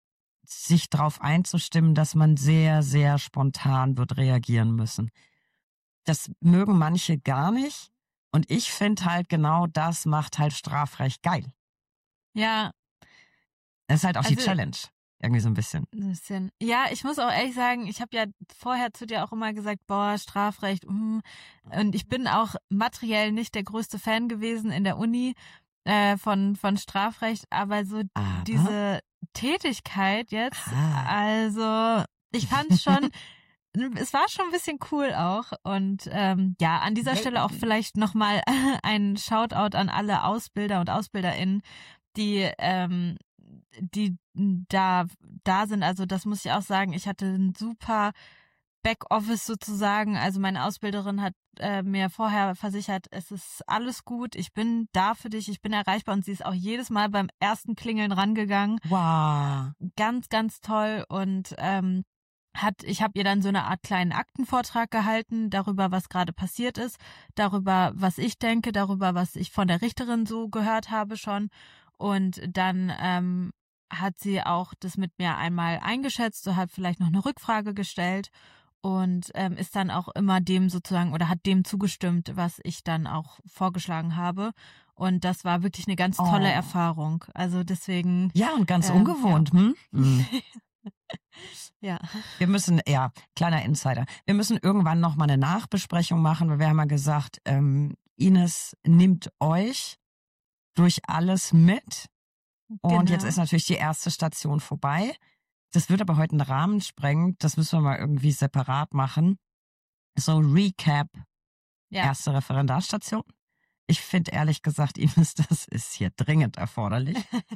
sich darauf einzustimmen, dass man sehr, sehr spontan wird reagieren müssen. Das mögen manche gar nicht. Und ich finde halt genau das macht halt Strafrecht geil. ja, Das ist halt auch die Also- Challenge. Irgendwie so ein bisschen. ein bisschen. Ja, ich muss auch ehrlich sagen, ich habe ja vorher zu dir auch immer gesagt, boah, Strafrecht, mm. und ich bin auch materiell nicht der größte Fan gewesen in der Uni äh, von von Strafrecht, aber so Aber diese Tätigkeit jetzt, Ah. also ich fand's schon, es war schon ein bisschen cool auch und ähm, ja, an dieser Wel- Stelle auch vielleicht nochmal ein Shoutout an alle Ausbilder und AusbilderInnen, die ähm, die da da sind. Also das muss ich auch sagen, ich hatte ein super Backoffice sozusagen. Also meine Ausbilderin hat äh, mir vorher versichert, es ist alles gut, ich bin da für dich, ich bin erreichbar und sie ist auch jedes Mal beim ersten Klingeln rangegangen. Wow. Ganz, ganz toll und ähm, hat, ich habe ihr dann so eine Art kleinen Aktenvortrag gehalten darüber, was gerade passiert ist, darüber, was ich denke, darüber, was ich von der Richterin so gehört habe schon und dann ähm, hat sie auch das mit mir einmal eingeschätzt, so hat vielleicht noch eine Rückfrage gestellt und ähm, ist dann auch immer dem sozusagen oder hat dem zugestimmt, was ich dann auch vorgeschlagen habe. Und das war wirklich eine ganz tolle Oh. Erfahrung. Also deswegen. Ja, und ganz äh, ungewohnt, ja. hm? Mhm. Ja. Wir müssen, ja, kleiner Insider, wir müssen irgendwann noch mal eine Nachbesprechung machen, weil wir haben ja gesagt, ähm, Ines nimmt euch durch alles mit. Und Genau. jetzt ist natürlich die erste Station vorbei. Das wird aber heute einen Rahmen sprengen. Das müssen wir mal irgendwie separat machen. So Recap, Ja. erste Referendarstation. Ich finde ehrlich gesagt, Ines, das ist hier dringend erforderlich.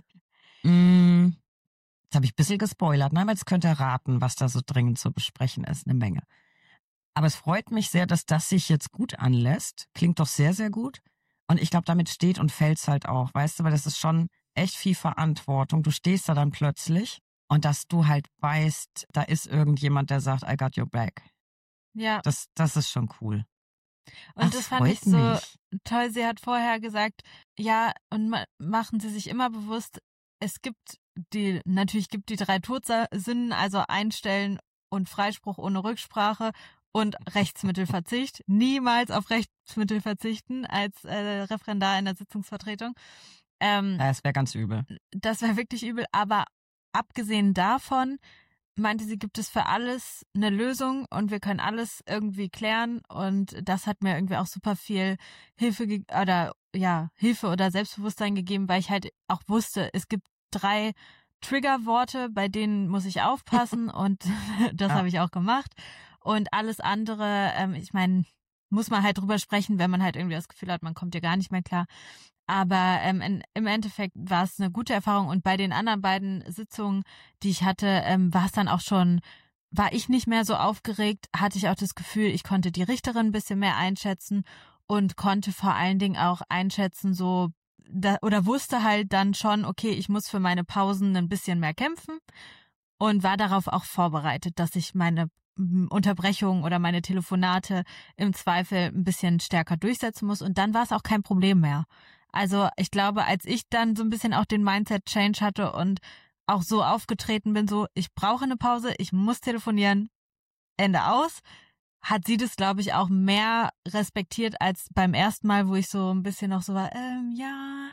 mm, jetzt habe ich ein bisschen gespoilert, ne? Aber jetzt könnt ihr raten, was da so dringend zu besprechen ist. Eine Menge. Aber es freut mich sehr, dass das sich jetzt gut anlässt. Klingt doch sehr, sehr gut. Und ich glaube, damit steht und fällt's halt auch, weißt du, weil das ist schon echt viel Verantwortung. Du stehst da dann plötzlich und dass du halt weißt, da ist irgendjemand, der sagt, I got your back. Ja. Das, das ist schon cool. Und Ach, das fand freut ich so mich. toll. Sie hat vorher gesagt, ja, und ma machen Sie sich immer bewusst, es gibt die, natürlich gibt die drei Todsünden, also Einstellen und Freispruch ohne Rücksprache und Rechtsmittelverzicht. Niemals auf Rechtsmittel verzichten als äh, Referendar in der Sitzungsvertretung. Ähm, Ja, es wäre ganz übel. das wäre wirklich übel, aber abgesehen davon meinte sie, gibt es für alles eine Lösung und wir können alles irgendwie klären und das hat mir irgendwie auch super viel Hilfe ge oder ja, Hilfe oder Selbstbewusstsein gegeben, weil ich halt auch wusste, es gibt drei Triggerworte, bei denen muss ich aufpassen und das Ja. habe ich auch gemacht und alles andere, ähm, ich meine, muss man halt drüber sprechen, wenn man halt irgendwie das Gefühl hat, man kommt ja gar nicht mehr klar. Aber ähm, in, im Endeffekt war es eine gute Erfahrung und bei den anderen beiden Sitzungen, die ich hatte, ähm, war es dann auch schon, war ich nicht mehr so aufgeregt, hatte ich auch das Gefühl, ich konnte die Richterin ein bisschen mehr einschätzen und konnte vor allen Dingen auch einschätzen, so da, oder wusste halt dann schon, okay, ich muss für meine Pausen ein bisschen mehr kämpfen und war darauf auch vorbereitet, dass ich meine Unterbrechungen oder meine Telefonate im Zweifel ein bisschen stärker durchsetzen muss und dann war es auch kein Problem mehr. Also ich glaube, als ich dann so ein bisschen auch den Mindset-Change hatte und auch so aufgetreten bin, so ich brauche eine Pause, ich muss telefonieren, Ende aus, hat sie das, glaube ich, auch mehr respektiert als beim ersten Mal, wo ich so ein bisschen noch so war, ähm, ja,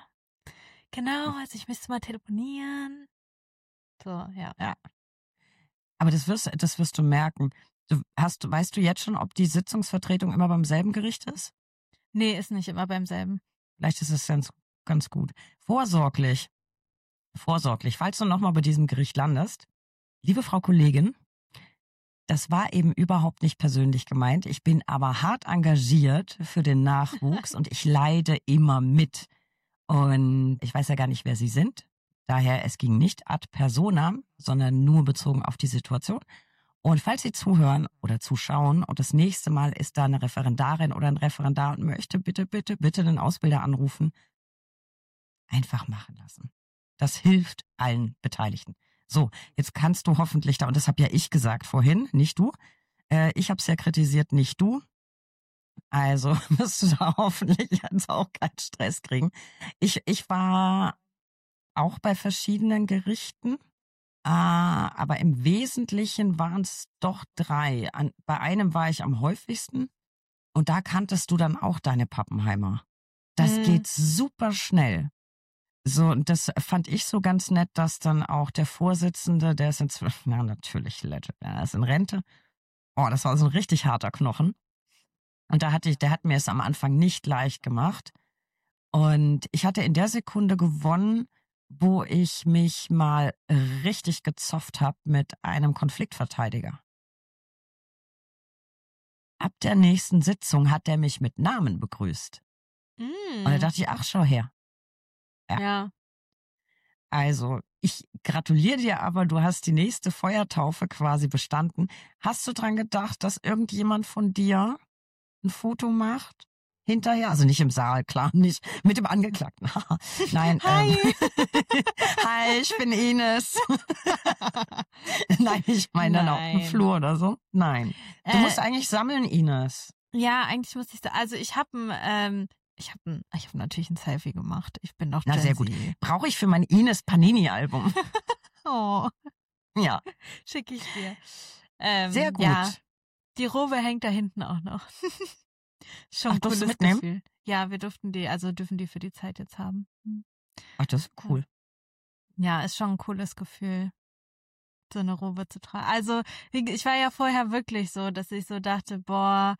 genau, also ich müsste mal telefonieren. So, ja. Ja. Aber das wirst, das wirst du merken. Du hast, weißt du jetzt schon, ob die Sitzungsvertretung immer beim selben Gericht ist? Nee, ist nicht immer beim selben. Vielleicht ist es ganz, ganz gut. Vorsorglich, vorsorglich, falls du nochmal bei diesem Gericht landest, liebe Frau Kollegin, das war eben überhaupt nicht persönlich gemeint. Ich bin aber hart engagiert für den Nachwuchs und ich leide immer mit. Und ich weiß ja gar nicht, wer Sie sind. Daher, es ging nicht ad personam, sondern nur bezogen auf die Situation. Und falls Sie zuhören oder zuschauen und das nächste Mal ist da eine Referendarin oder ein Referendar und möchte bitte, bitte, bitte den Ausbilder anrufen, einfach machen lassen. Das hilft allen Beteiligten. So, jetzt kannst du hoffentlich da, und das habe ja ich gesagt vorhin, nicht du. Äh, ich habe es ja kritisiert, nicht du. Also wirst du da hoffentlich jetzt auch keinen Stress kriegen. Ich, ich war auch bei verschiedenen Gerichten. Ah, aber im Wesentlichen waren es doch drei. An, bei einem war ich am häufigsten und da kanntest du dann auch deine Pappenheimer. Das Mhm. geht super schnell. So, und das fand ich so ganz nett, dass dann auch der Vorsitzende, der ist inzwischen, na natürlich, Legend, er ist in Rente. Oh, das war so ein richtig harter Knochen. Und da hatte ich, der hat mir es am Anfang nicht leicht gemacht. Und ich hatte in der Sekunde gewonnen, wo ich mich mal richtig gezofft habe mit einem Konfliktverteidiger. Ab der nächsten Sitzung hat der mich mit Namen begrüßt. Mm. Und da dachte ich, ach, schau her. Ja. Also, ich gratuliere dir aber, du hast die nächste Feuertaufe quasi bestanden. Hast du dran gedacht, dass irgendjemand von dir ein Foto macht? Hinterher? Also nicht im Saal, klar, nicht mit dem Angeklagten. Nein. Hi. Ähm, hi, ich bin Ines. Nein, ich meine dann auf dem Nein. Flur oder so. Nein. Du Äh, musst eigentlich sammeln, Ines. Ja, eigentlich muss ich sagen, also ich habe ein, ähm, ich habe ein, ich habe natürlich ein Selfie gemacht. Ich bin doch Na, Gen sehr gut. Z. Brauche ich für mein Ines Panini-Album. Oh, Ja, schicke ich dir. Ähm, sehr gut. Ja, die Robe hängt da hinten auch noch. Schon Ach, ein durfst du cooles mitnehmen? Gefühl. Ja, wir durften die, also dürfen die für die Zeit jetzt haben. Hm. Ach, das ist cool. Ja, ist schon ein cooles Gefühl, so eine Robe zu tragen. Also ich war ja vorher wirklich so, dass ich so dachte, boah,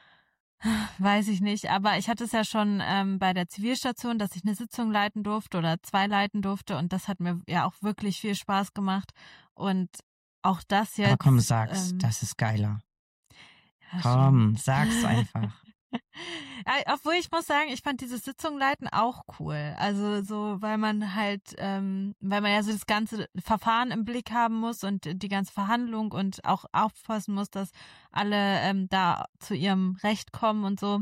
weiß ich nicht. Aber ich hatte es ja schon ähm, bei der Zivilstation, dass ich eine Sitzung leiten durfte oder zwei leiten durfte. Und das hat mir ja auch wirklich viel Spaß gemacht. Und auch das jetzt. Aber komm, sag's, ähm, das ist geiler. ja, Komm, sag's einfach. Ja, obwohl ich muss sagen, ich fand diese Sitzung leiten auch cool. Also so, weil man halt, ähm, weil man ja so das ganze Verfahren im Blick haben muss und die ganze Verhandlung und auch aufpassen muss, dass alle ähm, da zu ihrem Recht kommen und so.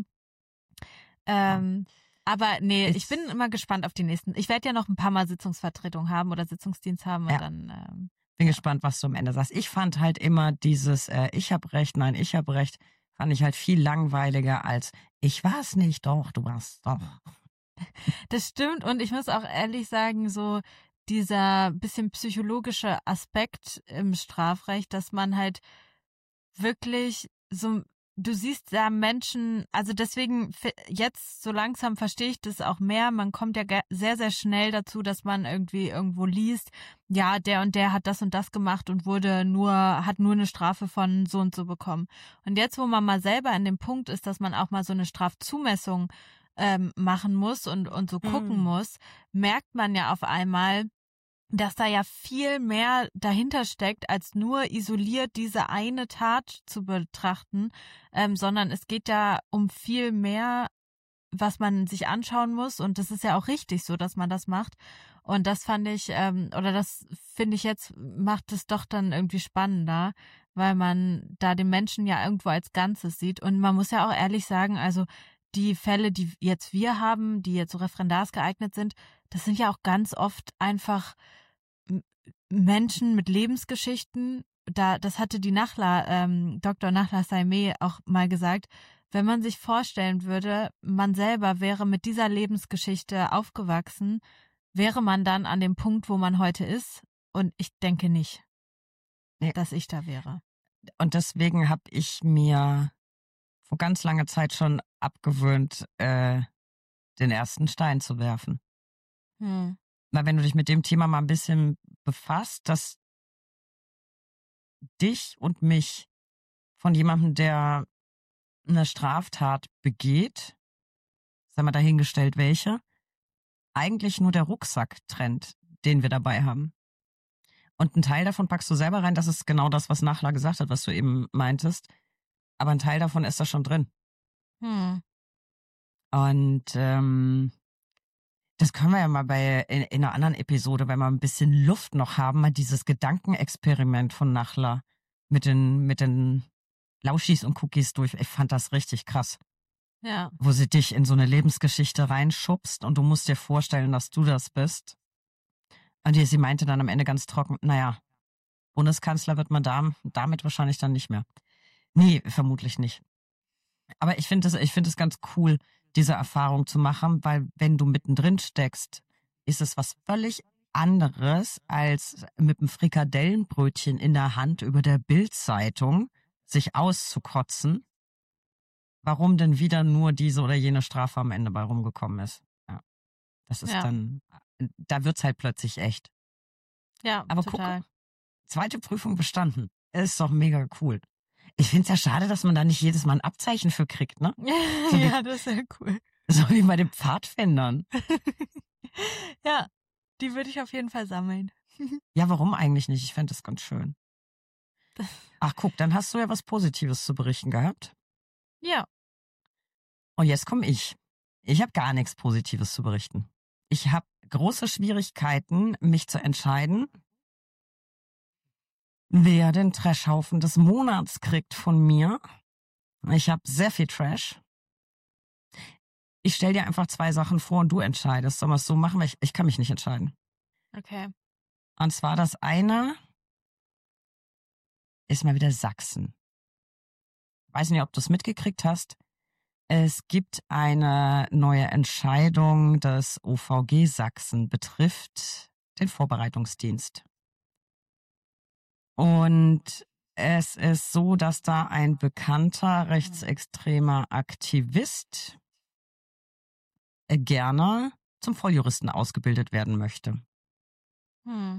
Ähm, aber nee, Ist- ich bin immer gespannt auf die nächsten. Ich werde ja noch ein paar Mal Sitzungsvertretung haben oder Sitzungsdienst haben und Ja. dann. Ähm, Bin gespannt, was du am Ende sagst. Ich fand halt immer dieses äh, Ich hab Recht, nein, ich hab Recht, fand ich halt viel langweiliger als Ich war's nicht, doch, du warst doch. Das stimmt und ich muss auch ehrlich sagen, so dieser bisschen psychologische Aspekt im Strafrecht, dass man halt wirklich so, du siehst da Menschen, also deswegen fi- jetzt so langsam verstehe ich das auch mehr, man kommt ja ge- sehr, sehr schnell dazu, dass man irgendwie irgendwo liest, ja, der und der hat das und das gemacht und wurde nur, hat nur eine Strafe von so und so bekommen. Und jetzt, wo man mal selber an dem Punkt ist, dass man auch mal so eine Strafzumessung ähm, machen muss und, und so gucken Mhm. muss, merkt man ja auf einmal, dass da ja viel mehr dahinter steckt, als nur isoliert diese eine Tat zu betrachten, ähm, sondern es geht ja um viel mehr, was man sich anschauen muss und das ist ja auch richtig so, dass man das macht und das fand ich, ähm, oder das finde ich jetzt, macht es doch dann irgendwie spannender, weil man da den Menschen ja irgendwo als Ganzes sieht und man muss ja auch ehrlich sagen, also die Fälle, die jetzt wir haben, die jetzt so referendarsgeeignet sind, das sind ja auch ganz oft einfach M- Menschen mit Lebensgeschichten. Da, das hatte die Nachla, ähm, Doktor Nachla Saimeh auch mal gesagt, wenn man sich vorstellen würde, man selber wäre mit dieser Lebensgeschichte aufgewachsen, wäre man dann an dem Punkt, wo man heute ist? Und ich denke nicht, Nee. dass ich da wäre. Und deswegen habe ich mir vor ganz langer Zeit schon abgewöhnt, äh, den ersten Stein zu werfen. Hm. Weil wenn du dich mit dem Thema mal ein bisschen befasst, dass dich und mich von jemandem, der eine Straftat begeht, sei mal dahingestellt welche, eigentlich nur der Rucksack trennt, den wir dabei haben. Und einen Teil davon packst du selber rein, das ist genau das, was Nachla gesagt hat, was du eben meintest. Aber ein Teil davon ist da schon drin. Hm. Und ähm, das können wir ja mal bei in, in einer anderen Episode, wenn wir ein bisschen Luft noch haben, mal dieses Gedankenexperiment von Nachla mit den, mit den Lauschis und Cookies durch. Ich fand das richtig krass. Ja. Wo sie dich in so eine Lebensgeschichte reinschubst und du musst dir vorstellen, dass du das bist. Und die, sie meinte dann am Ende ganz trocken, naja, Bundeskanzler wird man da, damit wahrscheinlich dann nicht mehr. Nee, vermutlich nicht. Aber ich finde es ich finde es ganz cool, diese Erfahrung zu machen, weil wenn du mittendrin steckst, ist es was völlig anderes, als mit einem Frikadellenbrötchen in der Hand über der Bild-Zeitung sich auszukotzen, warum denn wieder nur diese oder jene Strafe am Ende bei rumgekommen ist. Ja. Das ist Ja. dann, da wird's halt plötzlich echt. Ja, Aber total. guck, zweite Prüfung bestanden. Ist doch mega cool. Ich find's ja schade, dass man da nicht jedes Mal ein Abzeichen für kriegt, ne? So wie- Ja, das ist ja cool. So wie bei den Pfadfindern. Ja, die würde ich auf jeden Fall sammeln. Ja, warum eigentlich nicht? Ich fände das ganz schön. Ach, guck, dann hast du ja was Positives zu berichten gehabt. Ja. Und jetzt komme ich. Ich habe gar nichts Positives zu berichten. ich habe große Schwierigkeiten, mich zu entscheiden, wer den Trashhaufen des Monats kriegt von mir. Ich habe sehr viel Trash. Ich stelle dir einfach zwei Sachen vor und du entscheidest. Sollen wir es so machen? Weil ich, ich kann mich nicht entscheiden. Okay. Und zwar das eine ist mal wieder Sachsen. Weiß nicht, ob du es mitgekriegt hast. Es gibt eine neue Entscheidung des O V G Sachsen, betrifft den Vorbereitungsdienst. Und es ist so, dass da ein bekannter rechtsextremer Aktivist gerne zum Volljuristen ausgebildet werden möchte. Hm.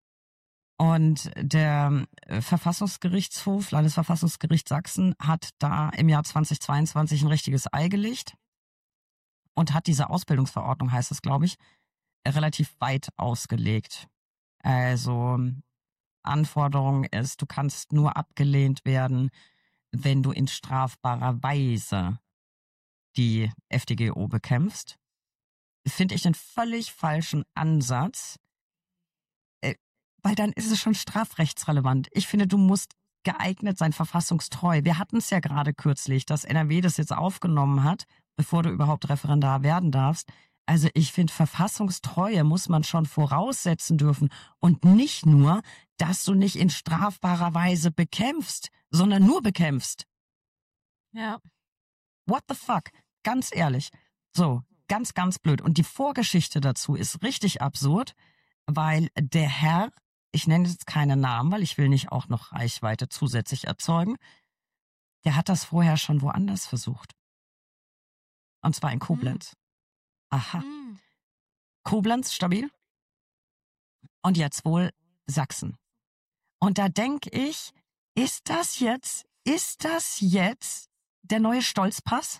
Und der Verfassungsgerichtshof, Landesverfassungsgericht Sachsen, hat da im Jahr zweitausendzweiundzwanzig ein richtiges Ei gelegt und hat diese Ausbildungsverordnung, heißt es, glaube ich, relativ weit ausgelegt. Also Anforderung ist, du kannst nur abgelehnt werden, wenn du in strafbarer Weise die F D G O bekämpfst. Finde ich den völlig falschen Ansatz, weil dann ist es schon strafrechtsrelevant. Ich finde, du musst geeignet sein, verfassungstreu. Wir hatten es ja gerade kürzlich, dass N R W das jetzt aufgenommen hat, bevor du überhaupt Referendar werden darfst. Also ich finde, Verfassungstreue muss man schon voraussetzen dürfen und nicht nur, dass du nicht in strafbarer Weise bekämpfst, sondern nur bekämpfst. Ja. What the fuck? Ganz ehrlich. So, ganz, ganz blöd. Und die Vorgeschichte dazu ist richtig absurd, weil der Herr, ich nenne jetzt keinen Namen, weil ich will nicht auch noch Reichweite zusätzlich erzeugen, der hat das vorher schon woanders versucht. Und zwar in Koblenz. Hm. Aha. Hm. Koblenz, stabil. Und jetzt wohl Sachsen. Und da denke ich, ist das jetzt, ist das jetzt der neue Stolzpass?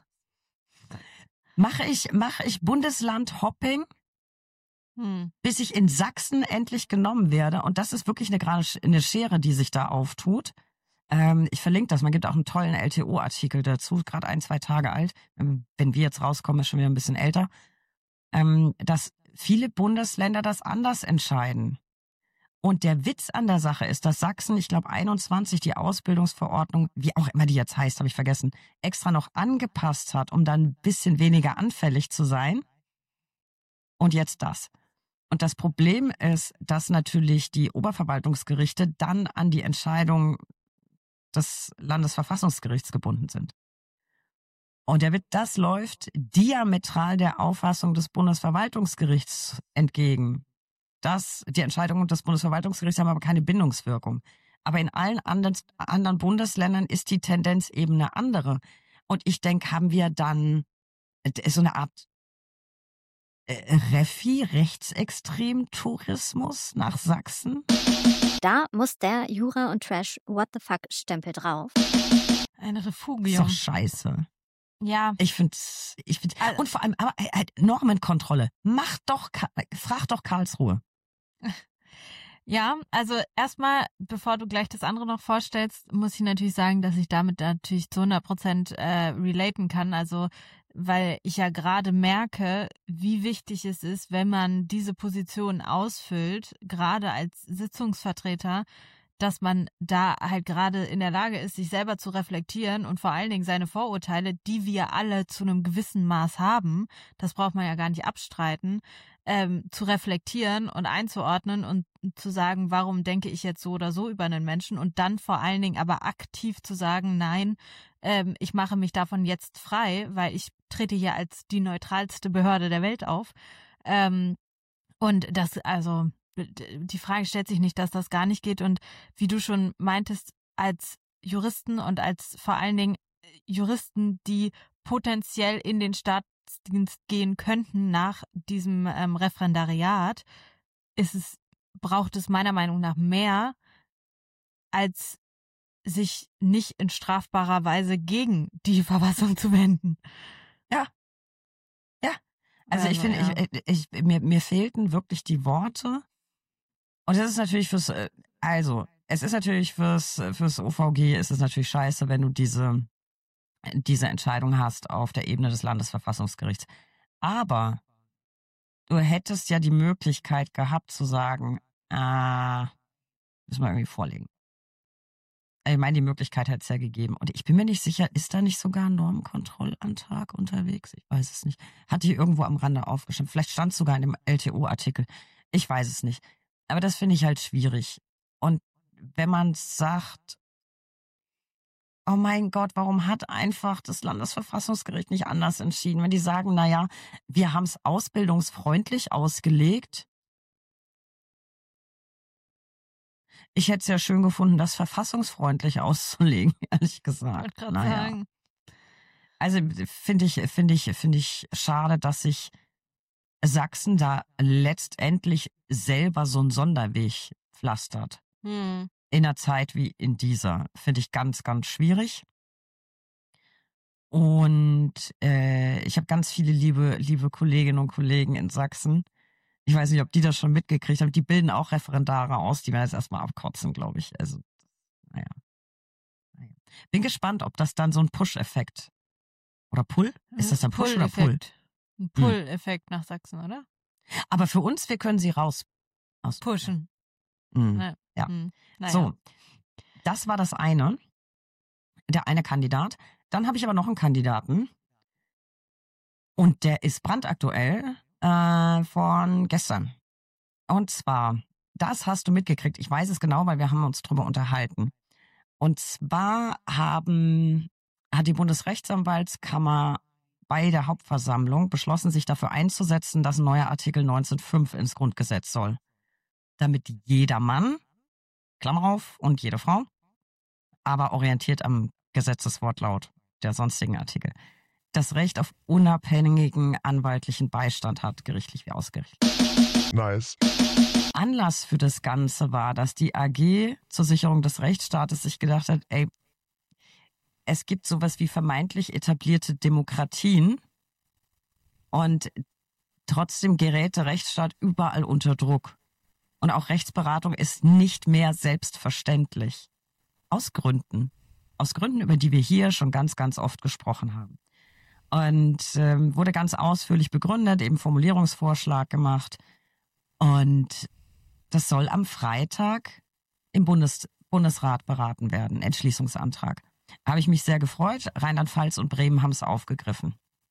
Mache ich, mache ich Bundesland-Hopping, hm. bis ich in Sachsen endlich genommen werde? Und das ist wirklich eine, gerade eine Schere, die sich da auftut. Ähm, ich verlinke das. Man gibt auch einen tollen L T O-Artikel dazu, gerade ein, zwei Tage alt. Wenn wir jetzt rauskommen, ist schon wieder ein bisschen älter. Ähm, dass viele Bundesländer das anders entscheiden. Und der Witz an der Sache ist, dass Sachsen, ich glaube einundzwanzig, die Ausbildungsverordnung, wie auch immer die jetzt heißt, habe ich vergessen, extra noch angepasst hat, um dann ein bisschen weniger anfällig zu sein. Und jetzt das. Und das Problem ist, dass natürlich die Oberverwaltungsgerichte dann an die Entscheidung des Landesverfassungsgerichts gebunden sind. Und der Witz, das läuft diametral der Auffassung des Bundesverwaltungsgerichts entgegen. Das, die Entscheidungen des Bundesverwaltungsgerichts haben aber keine Bindungswirkung. Aber in allen anderen, anderen Bundesländern ist die Tendenz eben eine andere. Und ich denke, haben wir dann so eine Art äh, Refi, Rechtsextrem-Tourismus nach Sachsen? Da muss der Jura- und Trash-What-the-fuck-Stempel drauf. Ein Refugium. Ist doch scheiße. Ja. Ich finde, ich find, also, und vor allem, aber halt Normenkontrolle. Mach doch, frag doch Karlsruhe. Ja, also erstmal, bevor du gleich das andere noch vorstellst, muss ich natürlich sagen, dass ich damit natürlich zu hundert Prozent äh, relaten kann. Also, weil ich ja gerade merke, wie wichtig es ist, wenn man diese Position ausfüllt, gerade als Sitzungsvertreter, dass man da halt gerade in der Lage ist, sich selber zu reflektieren und vor allen Dingen seine Vorurteile, die wir alle zu einem gewissen Maß haben, das braucht man ja gar nicht abstreiten, ähm, zu reflektieren und einzuordnen und zu sagen, warum denke ich jetzt so oder so über einen Menschen und dann vor allen Dingen aber aktiv zu sagen, nein, ähm, ich mache mich davon jetzt frei, weil ich trete hier als die neutralste Behörde der Welt auf. Ähm, und das, also die Frage stellt sich nicht, dass das gar nicht geht. Und wie du schon meintest, als Juristen und als vor allen Dingen Juristen, die potenziell in den Staatsdienst gehen könnten nach diesem ähm, Referendariat, ist es, braucht es meiner Meinung nach mehr, als sich nicht in strafbarer Weise gegen die Verfassung zu wenden. Ja. Ja. Also, also ich finde, ja. ich, ich, mir, mir fehlten wirklich die Worte. Und das ist natürlich fürs, also, es ist natürlich fürs, fürs O V G ist es natürlich scheiße, wenn du diese, diese Entscheidung hast auf der Ebene des Landesverfassungsgerichts. Aber du hättest ja die Möglichkeit gehabt zu sagen, ah, müssen wir irgendwie vorlegen. Ich meine, die Möglichkeit hätte es ja gegeben. Und ich bin mir nicht sicher, ist da nicht sogar ein Normenkontrollantrag unterwegs? Ich weiß es nicht. Hatte ich irgendwo am Rande aufgeschrieben. Vielleicht stand es sogar in dem L T O-Artikel. Ich weiß es nicht. Aber das finde ich halt schwierig. Und wenn man sagt, oh mein Gott, warum hat einfach das Landesverfassungsgericht nicht anders entschieden? Wenn die sagen, naja, wir haben es ausbildungsfreundlich ausgelegt. Ich hätte es ja schön gefunden, das verfassungsfreundlich auszulegen, ehrlich gesagt. Ich wollte gerade Naja. sagen. Also finde ich, finde ich, finde ich schade, dass sich Sachsen da letztendlich selber so einen Sonderweg pflastert. Hm. In einer Zeit wie in dieser. Finde ich ganz, ganz schwierig. Und äh, ich habe ganz viele liebe, liebe Kolleginnen und Kollegen in Sachsen. Ich weiß nicht, ob die das schon mitgekriegt haben. Die bilden auch Referendare aus. Die werden jetzt erstmal abkotzen, glaube ich. Also, naja. naja. Bin gespannt, ob das dann so ein Push-Effekt oder Pull? Ist das dann Push oder Pull? Pull-Effekt. Ein Pull-Effekt nach Sachsen, oder? Aber für uns, wir können sie raus aus Pushen. Mhm. Ja. Ja. Hm. Naja. So, das war das eine. Der eine Kandidat. Dann habe ich aber noch einen Kandidaten. Und der ist brandaktuell äh, von gestern. Und zwar, das hast du mitgekriegt. Ich weiß es genau, weil wir haben uns drüber unterhalten. Und zwar haben, hat die Bundesrechtsanwaltskammer bei der Hauptversammlung beschlossen, sich dafür einzusetzen, dass ein neuer Artikel neunzehn Punkt fünf ins Grundgesetz soll. Damit jeder Mann, Klammer auf, und jede Frau, aber orientiert am Gesetzeswortlaut der sonstigen Artikel, das Recht auf unabhängigen anwaltlichen Beistand hat, gerichtlich wie ausgerichtet. Nice. Anlass für das Ganze war, dass die A G zur Sicherung des Rechtsstaates sich gedacht hat, ey, es gibt sowas wie vermeintlich etablierte Demokratien und trotzdem gerät der Rechtsstaat überall unter Druck. Und auch Rechtsberatung ist nicht mehr selbstverständlich. Aus Gründen. Aus Gründen, über die wir hier schon ganz, ganz oft gesprochen haben. Und ähm, wurde ganz ausführlich begründet, eben Formulierungsvorschlag gemacht. Und das soll am Freitag im Bundes- Bundesrat beraten werden, Entschließungsantrag. Habe ich mich sehr gefreut. Rheinland-Pfalz und Bremen haben es aufgegriffen.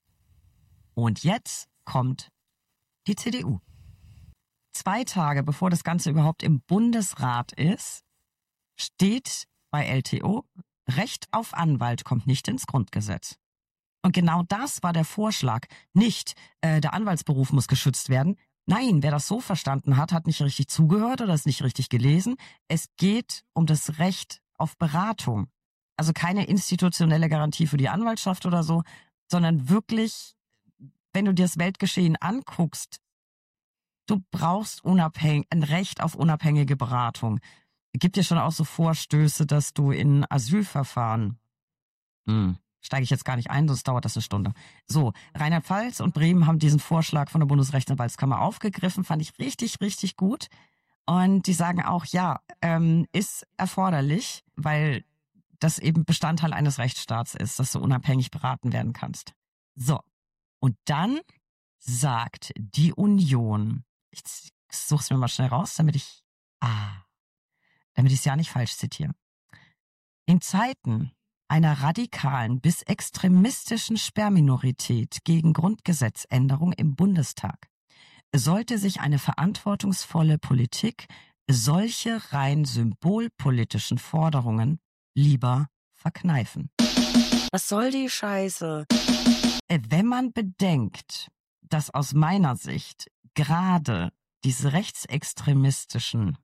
Und jetzt kommt die C D U. Zwei Tage bevor das Ganze überhaupt im Bundesrat ist, steht bei L T O, Recht auf Anwalt kommt nicht ins Grundgesetz. Und genau das war der Vorschlag. Nicht, äh, der Anwaltsberuf muss geschützt werden. Nein, wer das so verstanden hat, hat nicht richtig zugehört oder ist nicht richtig gelesen. Es geht um das Recht auf Beratung. Also keine institutionelle Garantie für die Anwaltschaft oder so, sondern wirklich, wenn du dir das Weltgeschehen anguckst, du brauchst unabhängig, ein Recht auf unabhängige Beratung. Es gibt ja schon auch so Vorstöße, dass du in Asylverfahren, hm, steige ich jetzt gar nicht ein, sonst dauert das eine Stunde. So, Rheinland-Pfalz und Bremen haben diesen Vorschlag von der Bundesrechtsanwaltskammer aufgegriffen, fand ich richtig, richtig gut. Und die sagen auch, ja, ähm, ist erforderlich, weil das eben Bestandteil eines Rechtsstaats ist, dass du unabhängig beraten werden kannst. So, und dann sagt die Union, ich suche es mir mal schnell raus, damit ich, ah, damit ich es ja nicht falsch zitiere. In Zeiten einer radikalen bis extremistischen Sperrminorität gegen Grundgesetzänderung im Bundestag sollte sich eine verantwortungsvolle Politik solche rein symbolpolitischen Forderungen lieber verkneifen. Was soll die Scheiße? Wenn man bedenkt, dass aus meiner Sicht gerade diese rechtsextremistischen,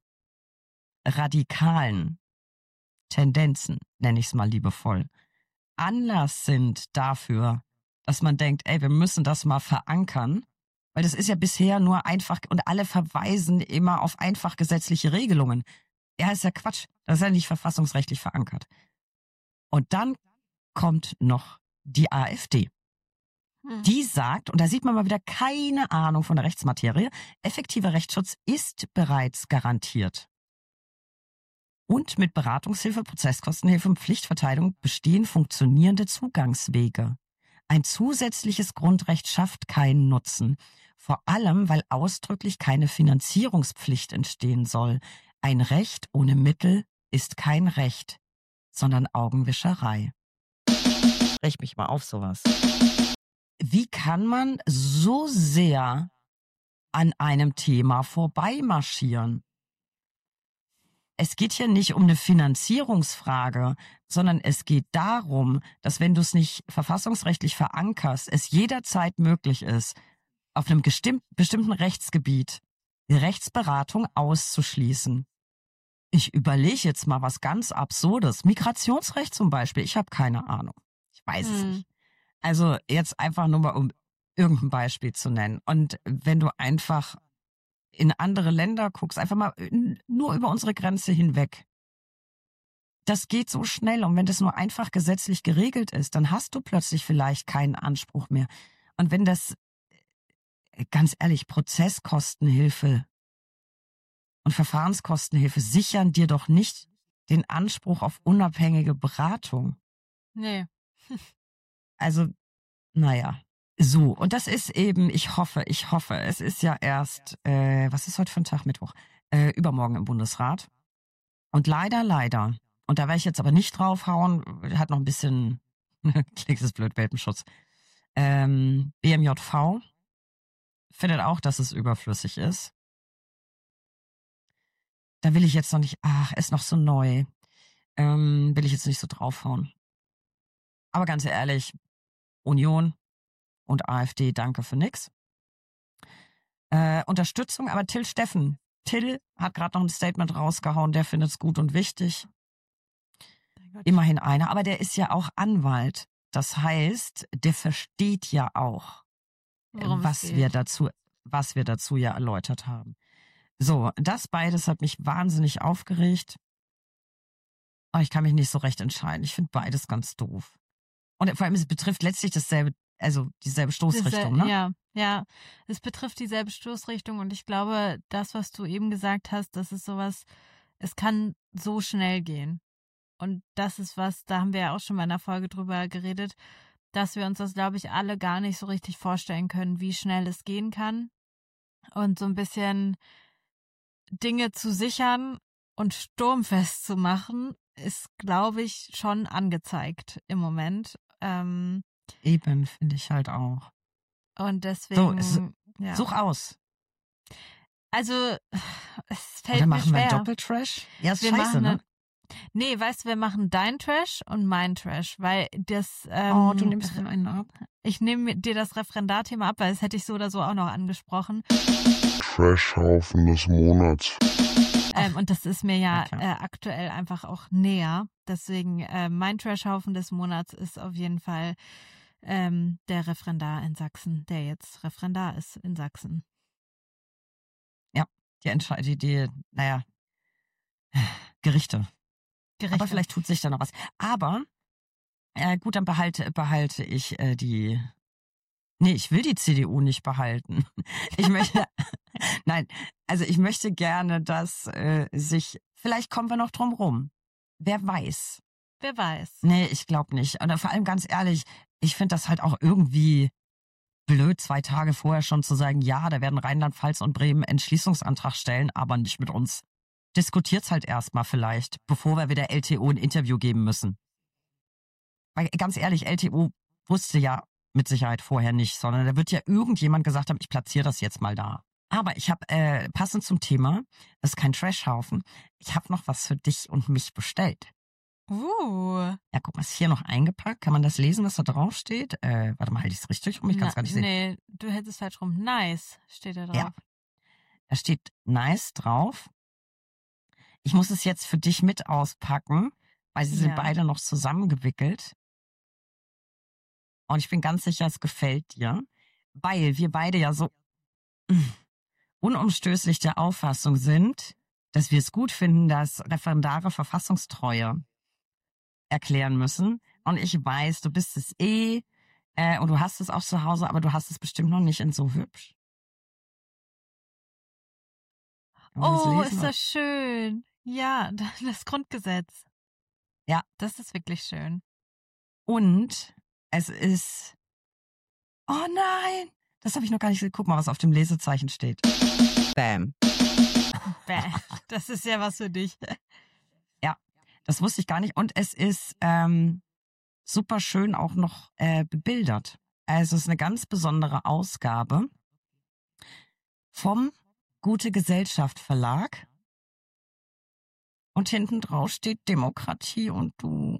radikalen Tendenzen, nenne ich es mal liebevoll, Anlass sind dafür, dass man denkt, ey, wir müssen das mal verankern, weil das ist ja bisher nur einfach, und alle verweisen immer auf einfach gesetzliche Regelungen. Ja, ist ja Quatsch, das ist ja nicht verfassungsrechtlich verankert. Und dann kommt noch die AfD. Hm. Die sagt, und da sieht man mal wieder keine Ahnung von der Rechtsmaterie, effektiver Rechtsschutz ist bereits garantiert. Und mit Beratungshilfe, Prozesskostenhilfe und Pflichtverteidigung bestehen funktionierende Zugangswege. Ein zusätzliches Grundrecht schafft keinen Nutzen. Vor allem, weil ausdrücklich keine Finanzierungspflicht entstehen soll. Ein Recht ohne Mittel ist kein Recht, sondern Augenwischerei. Rech mich mal auf sowas. Wie kann man so sehr an einem Thema vorbeimarschieren? Es geht hier nicht um eine Finanzierungsfrage, sondern es geht darum, dass wenn du es nicht verfassungsrechtlich verankerst, es jederzeit möglich ist, auf einem gestimm- bestimmten Rechtsgebiet die Rechtsberatung auszuschließen. Ich überlege jetzt mal was ganz Absurdes. Migrationsrecht zum Beispiel, ich habe keine Ahnung. Ich weiß es Hm. nicht. Also jetzt einfach nur mal, um irgendein Beispiel zu nennen. Und wenn du einfach in andere Länder guckst, einfach mal nur über unsere Grenze hinweg. Das geht so schnell. Und wenn das nur einfach gesetzlich geregelt ist, dann hast du plötzlich vielleicht keinen Anspruch mehr. Und wenn das, ganz ehrlich, Prozesskostenhilfe und Verfahrenskostenhilfe sichern dir doch nicht den Anspruch auf unabhängige Beratung. Nee. Also, naja. So, und das ist eben, ich hoffe, ich hoffe, es ist ja erst, äh, was ist heute für ein Tag? Mittwoch, äh, übermorgen im Bundesrat. Und leider, leider, und da werde ich jetzt aber nicht draufhauen, hat noch ein bisschen, klingt es blöd, Welpenschutz, ähm, B M J V findet auch, dass es überflüssig ist. Da will ich jetzt noch nicht, ach, ist noch so neu, ähm, will ich jetzt nicht so draufhauen. Aber ganz ehrlich, Union und AfD, danke für nix. Äh, Unterstützung, aber Till Steffen. Till hat gerade noch ein Statement rausgehauen, der findet es gut und wichtig. Immerhin einer, aber der ist ja auch Anwalt. Das heißt, der versteht ja auch, Worum es was geht. wir dazu, was wir dazu ja erläutert haben. So, das beides hat mich wahnsinnig aufgeregt. Aber ich kann mich nicht so recht entscheiden. Ich finde beides ganz doof. Und vor allem, es betrifft letztlich dasselbe, also dieselbe Stoßrichtung, Diese- ne? Ja, ja. Es betrifft dieselbe Stoßrichtung und ich glaube, das, was du eben gesagt hast, das ist sowas, es kann so schnell gehen. Und das ist was, da haben wir ja auch schon mal in einer Folge drüber geredet, dass wir uns das, glaube ich, alle gar nicht so richtig vorstellen können, wie schnell es gehen kann. Und so ein bisschen Dinge zu sichern und sturmfest zu machen, ist, glaube ich, schon angezeigt im Moment. Ähm, Eben, finde ich halt auch. und deswegen, es- ja. Such aus. Also, es fällt Oder mir machen wir schwer. einen Doppeltrash? Ja, ist Wir scheiße, machen ne? eine- Nee, weißt du, wir machen dein Trash und mein Trash, weil das, ähm, Oh, du nimmst mir einen ab. ich nehme dir das Referendarthema ab, weil das hätte ich so oder so auch noch angesprochen. Trashhaufen des Monats. Ähm, und das ist mir ja Ja, klar. äh, aktuell einfach auch näher. Deswegen, äh, mein Trashhaufen des Monats ist auf jeden Fall ähm, der Referendar in Sachsen, der jetzt Referendar ist in Sachsen. Die Entscheidung, die, die, naja, Gerichte. Gerichte. Aber vielleicht tut sich da noch was. Aber, äh, gut, dann behalte, behalte ich äh, die. Nee, ich will die C D U nicht behalten. Ich möchte, nein, also ich möchte gerne, dass äh, sich, vielleicht kommen wir noch drum rum. Wer weiß. Wer weiß. Nee, ich glaube nicht. Und vor allem ganz ehrlich, ich finde das halt auch irgendwie blöd, zwei Tage vorher schon zu sagen, ja, da werden Rheinland-Pfalz und Bremen Entschließungsantrag stellen, aber nicht mit uns. Diskutiert's halt erstmal vielleicht, bevor wir wieder L T O ein Interview geben müssen. Weil ganz ehrlich, L T O wusste ja mit Sicherheit vorher nicht, sondern da wird ja irgendjemand gesagt haben, ich platziere das jetzt mal da. Aber ich habe, äh, passend zum Thema, das ist kein Trashhaufen, ich habe noch was für dich und mich bestellt. Uh. Ja, guck mal, ist hier noch eingepackt. Kann man das lesen, was da drauf steht? Äh, warte mal, halte ich es richtig rum? Ich kann es Na, gar nicht sehen. Nee, du hättest es falsch rum. Nice steht da drauf. Ja. Da steht nice drauf. Ich muss es jetzt für dich mit auspacken, weil sie sind Ja. beide noch zusammengewickelt. Und ich bin ganz sicher, es gefällt dir, weil wir beide ja so unumstößlich der Auffassung sind, dass wir es gut finden, dass Referendare Verfassungstreue erklären müssen. Und ich weiß, du bist es eh äh, und du hast es auch zu Hause, aber du hast es bestimmt noch nicht in so hübsch. Kann man das Oh, lesen? ist das schön. Ja, das Grundgesetz. Ja. Das ist wirklich schön. Und es ist, oh nein, Das habe ich noch gar nicht gesehen. Guck mal, was auf dem Lesezeichen steht. Bam. Bäh, das ist ja was für dich. Ja, das wusste ich gar nicht. Und es ist ähm, super schön auch noch äh, bebildert. Also es ist eine ganz besondere Ausgabe vom Gute Gesellschaft Verlag. Und hinten drauf steht Demokratie und du.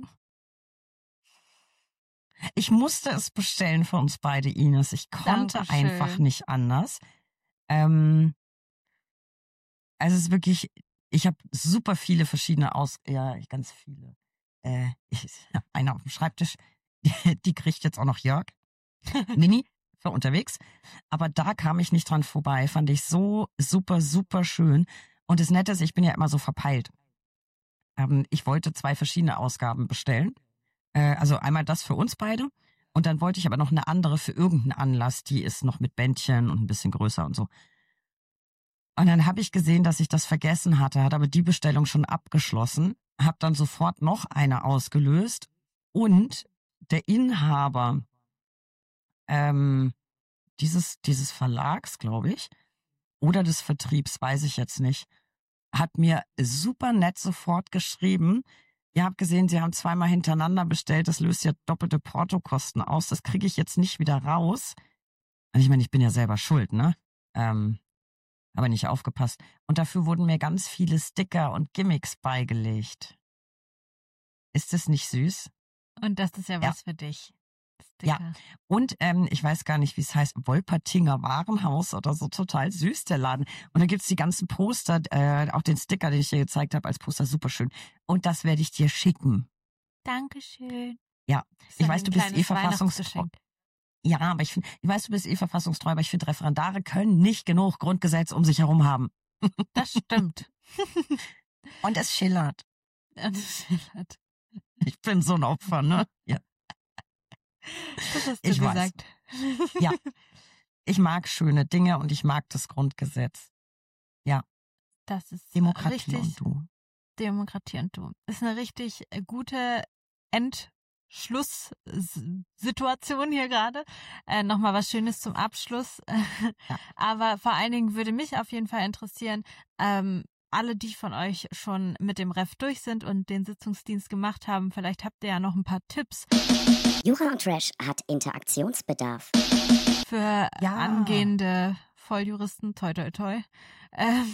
Ich musste es bestellen für uns beide, Ines. Ich konnte Dankeschön. einfach nicht anders. Ähm, also es ist wirklich, ich habe super viele verschiedene Aus... Ja, ganz viele. Äh, ich habe eine auf dem Schreibtisch, die, die kriegt jetzt auch noch Jörg. Mini für unterwegs. Aber da kam ich nicht dran vorbei. Fand ich so super, super schön. Und das Nette ist, ich bin ja immer so verpeilt. Ähm, ich wollte zwei verschiedene Ausgaben bestellen. Äh, also einmal das für uns beide. Und dann wollte ich aber noch eine andere für irgendeinen Anlass. Die ist noch mit Bändchen und ein bisschen größer und so. Und dann habe ich gesehen, dass ich das vergessen hatte, hat aber die Bestellung schon abgeschlossen. Habe dann sofort noch eine ausgelöst. Und der Inhaber ähm, dieses, dieses Verlags, glaube ich, oder des Vertriebs, weiß ich jetzt nicht, hat mir super nett sofort geschrieben, ihr habt gesehen, Sie haben zweimal hintereinander bestellt, das löst ja doppelte Portokosten aus, das kriege ich jetzt nicht wieder raus. Und ich meine, ich bin ja selber schuld, ne? Ähm, aber nicht aufgepasst. Und dafür wurden mir ganz viele Sticker und Gimmicks beigelegt. Ist das nicht süß? Und das ist ja Ja. was für dich. Ja. Sticker. Und ähm, ich weiß gar nicht, wie es heißt, Wolpertinger Warenhaus oder so, total süß, der Laden. Und da gibt's die ganzen Poster, äh, auch den Sticker, den ich dir gezeigt habe als Poster, super schön. Und das werde ich dir schicken. Dankeschön. Ja, Ist ich dann weiß, ein du bist kleines eh verfassungstreu. Weihnachtsgeschenk. Ja, aber ich finde, ich weiß, du bist eh verfassungstreu, aber ich finde, Referendare können nicht genug Grundgesetz um sich herum haben. Das stimmt. Und es schillert. Und es schillert. Ich bin so ein Opfer, ne? Ja. Das hast du Ich weiß. gesagt. Ja. Ich mag schöne Dinge und ich mag das Grundgesetz. Das ist Demokratie richtig. und du. Demokratie und du. Ist eine richtig äh, gute Endschlusssituation hier gerade. Äh, Nochmal was Schönes zum Abschluss. Ja. Aber vor allen Dingen würde mich auf jeden Fall interessieren, ähm, alle, die von euch schon mit dem Ref durch sind und den Sitzungsdienst gemacht haben, vielleicht habt ihr ja noch ein paar Tipps Jura und Trash hat Interaktionsbedarf. für Ja. angehende Volljuristen. Toi, toi, toi. Ähm,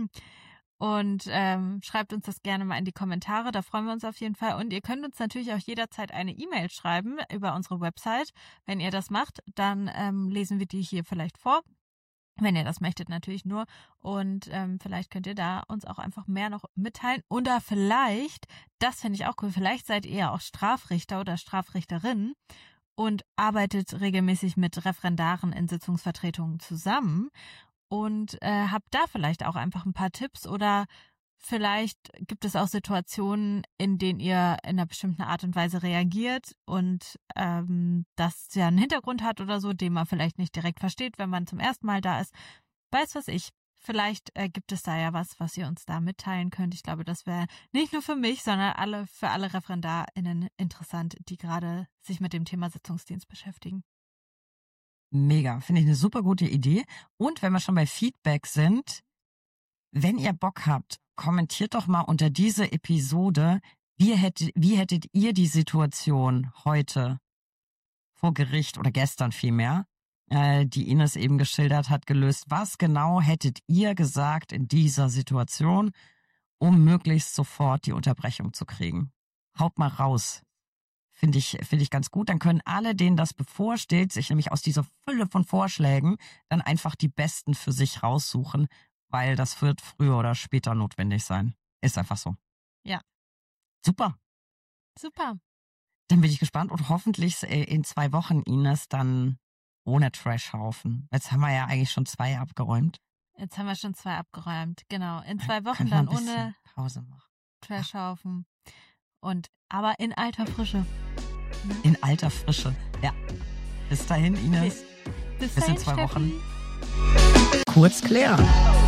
und ähm, schreibt uns das gerne mal in die Kommentare, da freuen wir uns auf jeden Fall. Und ihr könnt uns natürlich auch jederzeit eine E-Mail schreiben über unsere Website. Wenn ihr das macht, dann ähm, lesen wir die hier vielleicht vor. Wenn ihr das möchtet, natürlich nur. Und ähm, vielleicht könnt ihr da uns auch einfach mehr noch mitteilen. Oder vielleicht, das finde ich auch cool, vielleicht seid ihr ja auch Strafrichter oder Strafrichterin und arbeitet regelmäßig mit Referendaren in Sitzungsvertretungen zusammen und äh, habt da vielleicht auch einfach ein paar Tipps oder vielleicht gibt es auch Situationen, in denen ihr in einer bestimmten Art und Weise reagiert und ähm, das ja einen Hintergrund hat oder so, den man vielleicht nicht direkt versteht, wenn man zum ersten Mal da ist. Weiß was ich. Vielleicht äh, gibt es da ja was, was ihr uns da mitteilen könnt. Ich glaube, das wäre nicht nur für mich, sondern alle für alle ReferendarInnen interessant, die gerade sich mit dem Thema Sitzungsdienst beschäftigen. Mega, finde ich eine super gute Idee. Und wenn wir schon bei Feedback sind, wenn ihr Bock habt, kommentiert doch mal unter diese Episode, wie hättet, wie hättet ihr die Situation heute vor Gericht oder gestern vielmehr, äh, die Ines eben geschildert hat, gelöst. Was genau hättet ihr gesagt in dieser Situation, um möglichst sofort die Unterbrechung zu kriegen? Haut mal raus. Finde ich, finde ich ganz gut. Dann können alle, denen das bevorsteht, sich nämlich aus dieser Fülle von Vorschlägen dann einfach die besten für sich raussuchen, weil das wird früher oder später notwendig sein. Ist einfach so. Ja. Super. Super. Dann bin ich gespannt und hoffentlich in zwei Wochen, Ines, dann ohne Trashhaufen. Jetzt haben wir ja eigentlich schon zwei abgeräumt. Jetzt haben wir schon zwei abgeräumt. Genau. In zwei Wochen Können wir dann ein bisschen ohne Pause machen. Trashhaufen. Und aber in alter Frische. In alter Frische. Ja. Bis dahin, Ines. Bis Bis in dahin, zwei Steffi. Wochen. Kurz klären.